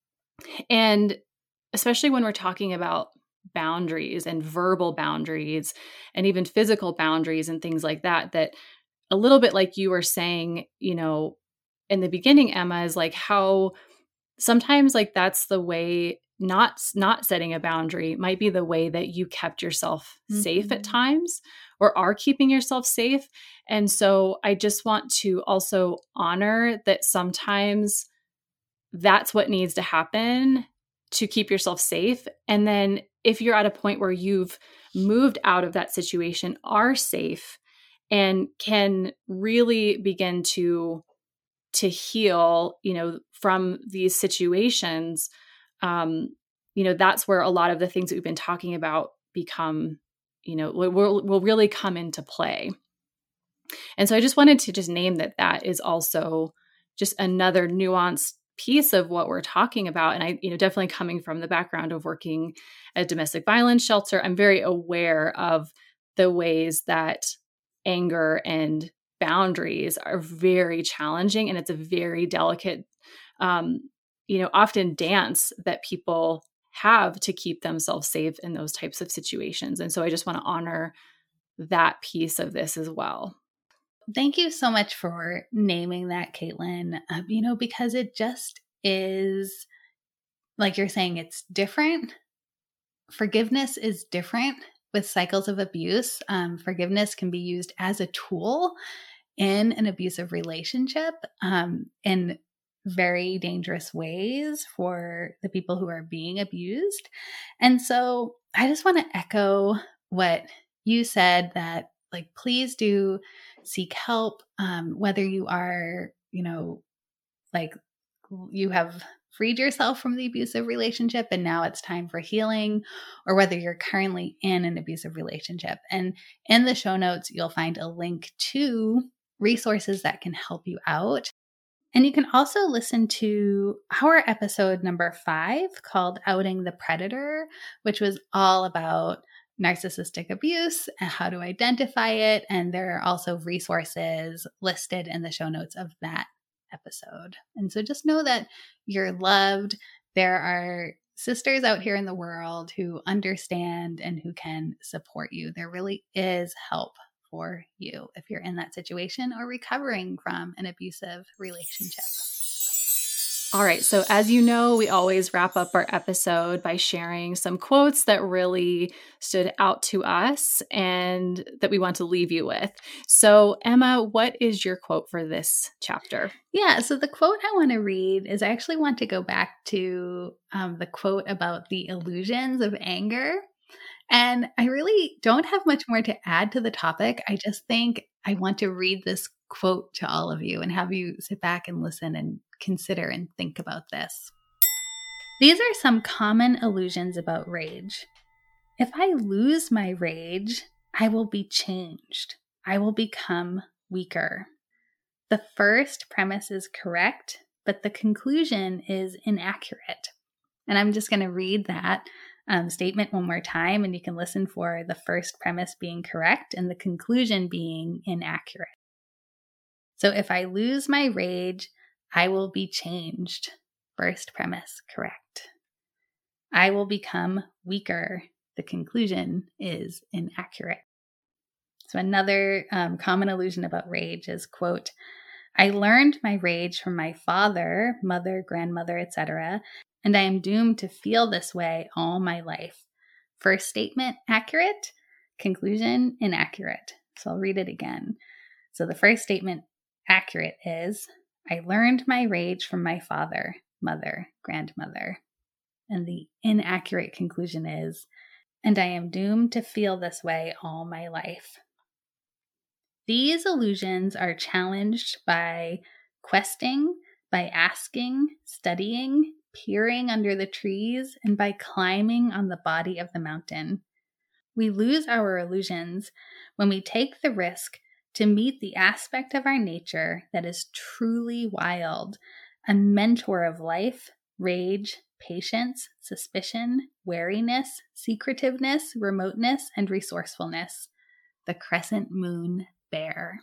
Speaker 2: And especially when we're talking about boundaries and verbal boundaries and even physical boundaries and things like that, that a little bit like you were saying, you know, in the beginning, Emma, is like how sometimes like that's the way, not not setting a boundary might be the way that you kept yourself mm-hmm. safe at times or are keeping yourself safe. And so I just want to also honor that sometimes that's what needs to happen to keep yourself safe. And then if you're at a point where you've moved out of that situation, are safe, and can really begin to to heal, you know, from these situations, um, you know, that's where a lot of the things that we've been talking about become, you know, will will really come into play. And so I just wanted to just name that that is also just another nuanced piece of what we're talking about. And I, you know, definitely coming from the background of working at a domestic violence shelter, I'm very aware of the ways that anger and boundaries are very challenging, and it's a very delicate, um, you know, often dance that people have to keep themselves safe in those types of situations. And so I just want to honor that piece of this as well.
Speaker 1: Thank you so much for naming that, Caitlin. Um, you know, because it just is, like you're saying, it's different. Forgiveness is different with cycles of abuse. Um, forgiveness can be used as a tool in an abusive relationship um, in very dangerous ways for the people who are being abused. And so I just want to echo what you said, that like, please do seek help, um, whether you are, you know, like you have freed yourself from the abusive relationship and now it's time for healing, or whether you're currently in an abusive relationship. And in the show notes, you'll find a link to resources that can help you out. And you can also listen to our episode number five called Outing the Predator, which was all about narcissistic abuse and how to identify it. And there are also resources listed in the show notes of that episode. And so just know that you're loved. There are sisters out here in the world who understand and who can support you. There really is help for you if you're in that situation or recovering from an abusive relationship.
Speaker 2: All right. So as you know, we always wrap up our episode by sharing some quotes that really stood out to us and that we want to leave you with. So Emma, what is your quote for this chapter?
Speaker 1: Yeah. So the quote I want to read is, I actually want to go back to um, the quote about the illusions of anger. And I really don't have much more to add to the topic. I just think I want to read this quote to all of you and have you sit back and listen and consider and think about this. These are some common illusions about rage. If I lose my rage, I will be changed. I will become weaker. The first premise is correct, but the conclusion is inaccurate. And I'm just going to read that um, statement one more time, and you can listen for the first premise being correct and the conclusion being inaccurate. So if I lose my rage, I will be changed. First premise, correct. I will become weaker. The conclusion is inaccurate. So another um, common illusion about rage is, quote, I learned my rage from my father, mother, grandmother, et cetera, and I am doomed to feel this way all my life. First statement, accurate. Conclusion, inaccurate. So I'll read it again. So the first statement, accurate, is, I learned my rage from my father, mother, grandmother. And the inaccurate conclusion is, and I am doomed to feel this way all my life. These illusions are challenged by questing, by asking, studying, peering under the trees, and by climbing on the body of the mountain. We lose our illusions when we take the risk to meet the aspect of our nature that is truly wild, a mentor of life, rage, patience, suspicion, wariness, secretiveness, remoteness, and resourcefulness. The crescent moon bear.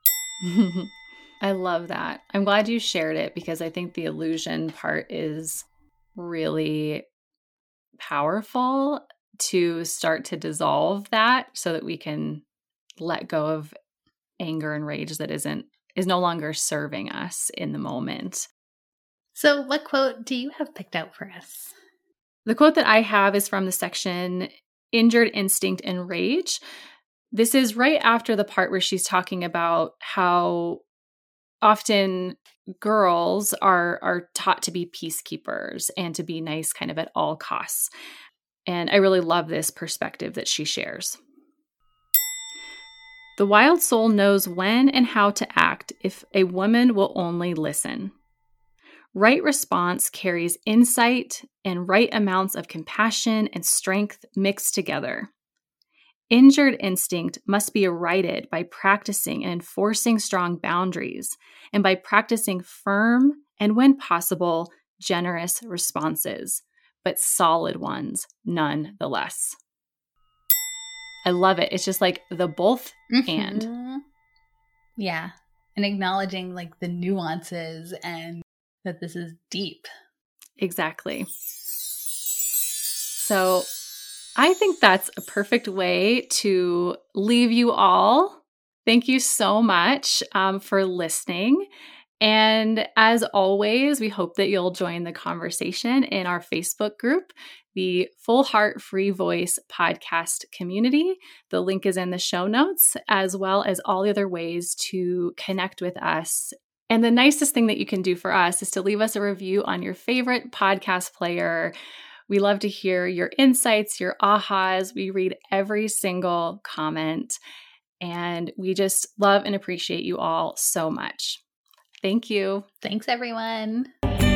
Speaker 2: I love that. I'm glad you shared it because I think the illusion part is really powerful to start to dissolve that so that we can let go of anger and rage that isn't is no longer serving us in the moment.
Speaker 1: So what quote do you have picked out for us?
Speaker 2: The quote that I have is from the section Injured Instinct and Rage. This is right after the part where she's talking about how often girls are are taught to be peacekeepers and to be nice kind of at all costs. And I really love this perspective that she shares. The wild soul knows when and how to act if a woman will only listen. Right response carries insight and right amounts of compassion and strength mixed together. Injured instinct must be righted by practicing and enforcing strong boundaries and by practicing firm and, when possible, generous responses, but solid ones nonetheless. I love it. It's just like the both
Speaker 1: Mm-hmm.
Speaker 2: and.
Speaker 1: Yeah. And acknowledging like the nuances and that this is deep.
Speaker 2: Exactly. So I think that's a perfect way to leave you all. Thank you so much um, for listening. And as always, we hope that you'll join the conversation in our Facebook group, the Full Heart Free Voice podcast community. The link is in the show notes, as well as all the other ways to connect with us. And the nicest thing that you can do for us is to leave us a review on your favorite podcast player. We love to hear your insights, your ahas. We read every single comment, and we just love and appreciate you all so much. Thank you.
Speaker 1: Thanks, everyone.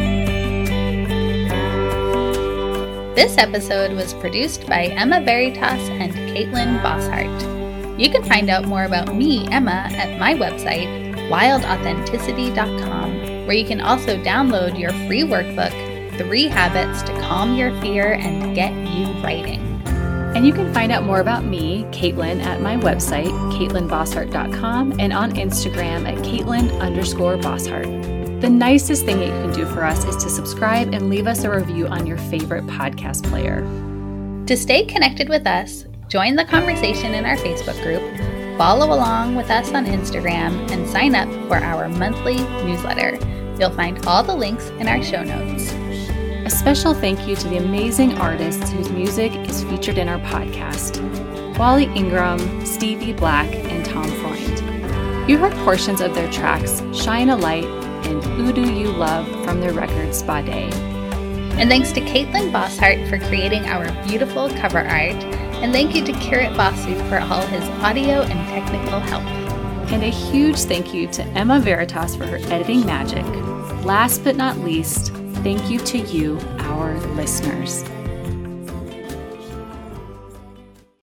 Speaker 1: This episode was produced by Emma Veritas and Caitlin Bosshart. You can find out more about me, Emma, at my website, wild authenticity dot com, where you can also download your free workbook, Three Habits to Calm Your Fear and Get You Writing.
Speaker 2: And you can find out more about me, Caitlin, at my website, caitlin bosshart dot com, and on Instagram at caitlin underscore bosshart. The nicest thing that you can do for us is to subscribe and leave us a review on your favorite podcast player.
Speaker 1: To stay connected with us, join the conversation in our Facebook group, follow along with us on Instagram, and sign up for our monthly newsletter. You'll find all the links in our show notes.
Speaker 2: A special thank you to the amazing artists whose music is featured in our podcast: Wally Ingram, Stevie Black, and Tom Freund. You heard portions of their tracks Shine a Light and Who Do You Love from their record Spa Day.
Speaker 1: And thanks to Caitlin Bosshart for creating our beautiful cover art, and thank you to Kirit Basu for all his audio and technical help.
Speaker 2: And a huge thank you to Emma Veritas for her editing magic. Last but not least, thank you to you, our listeners.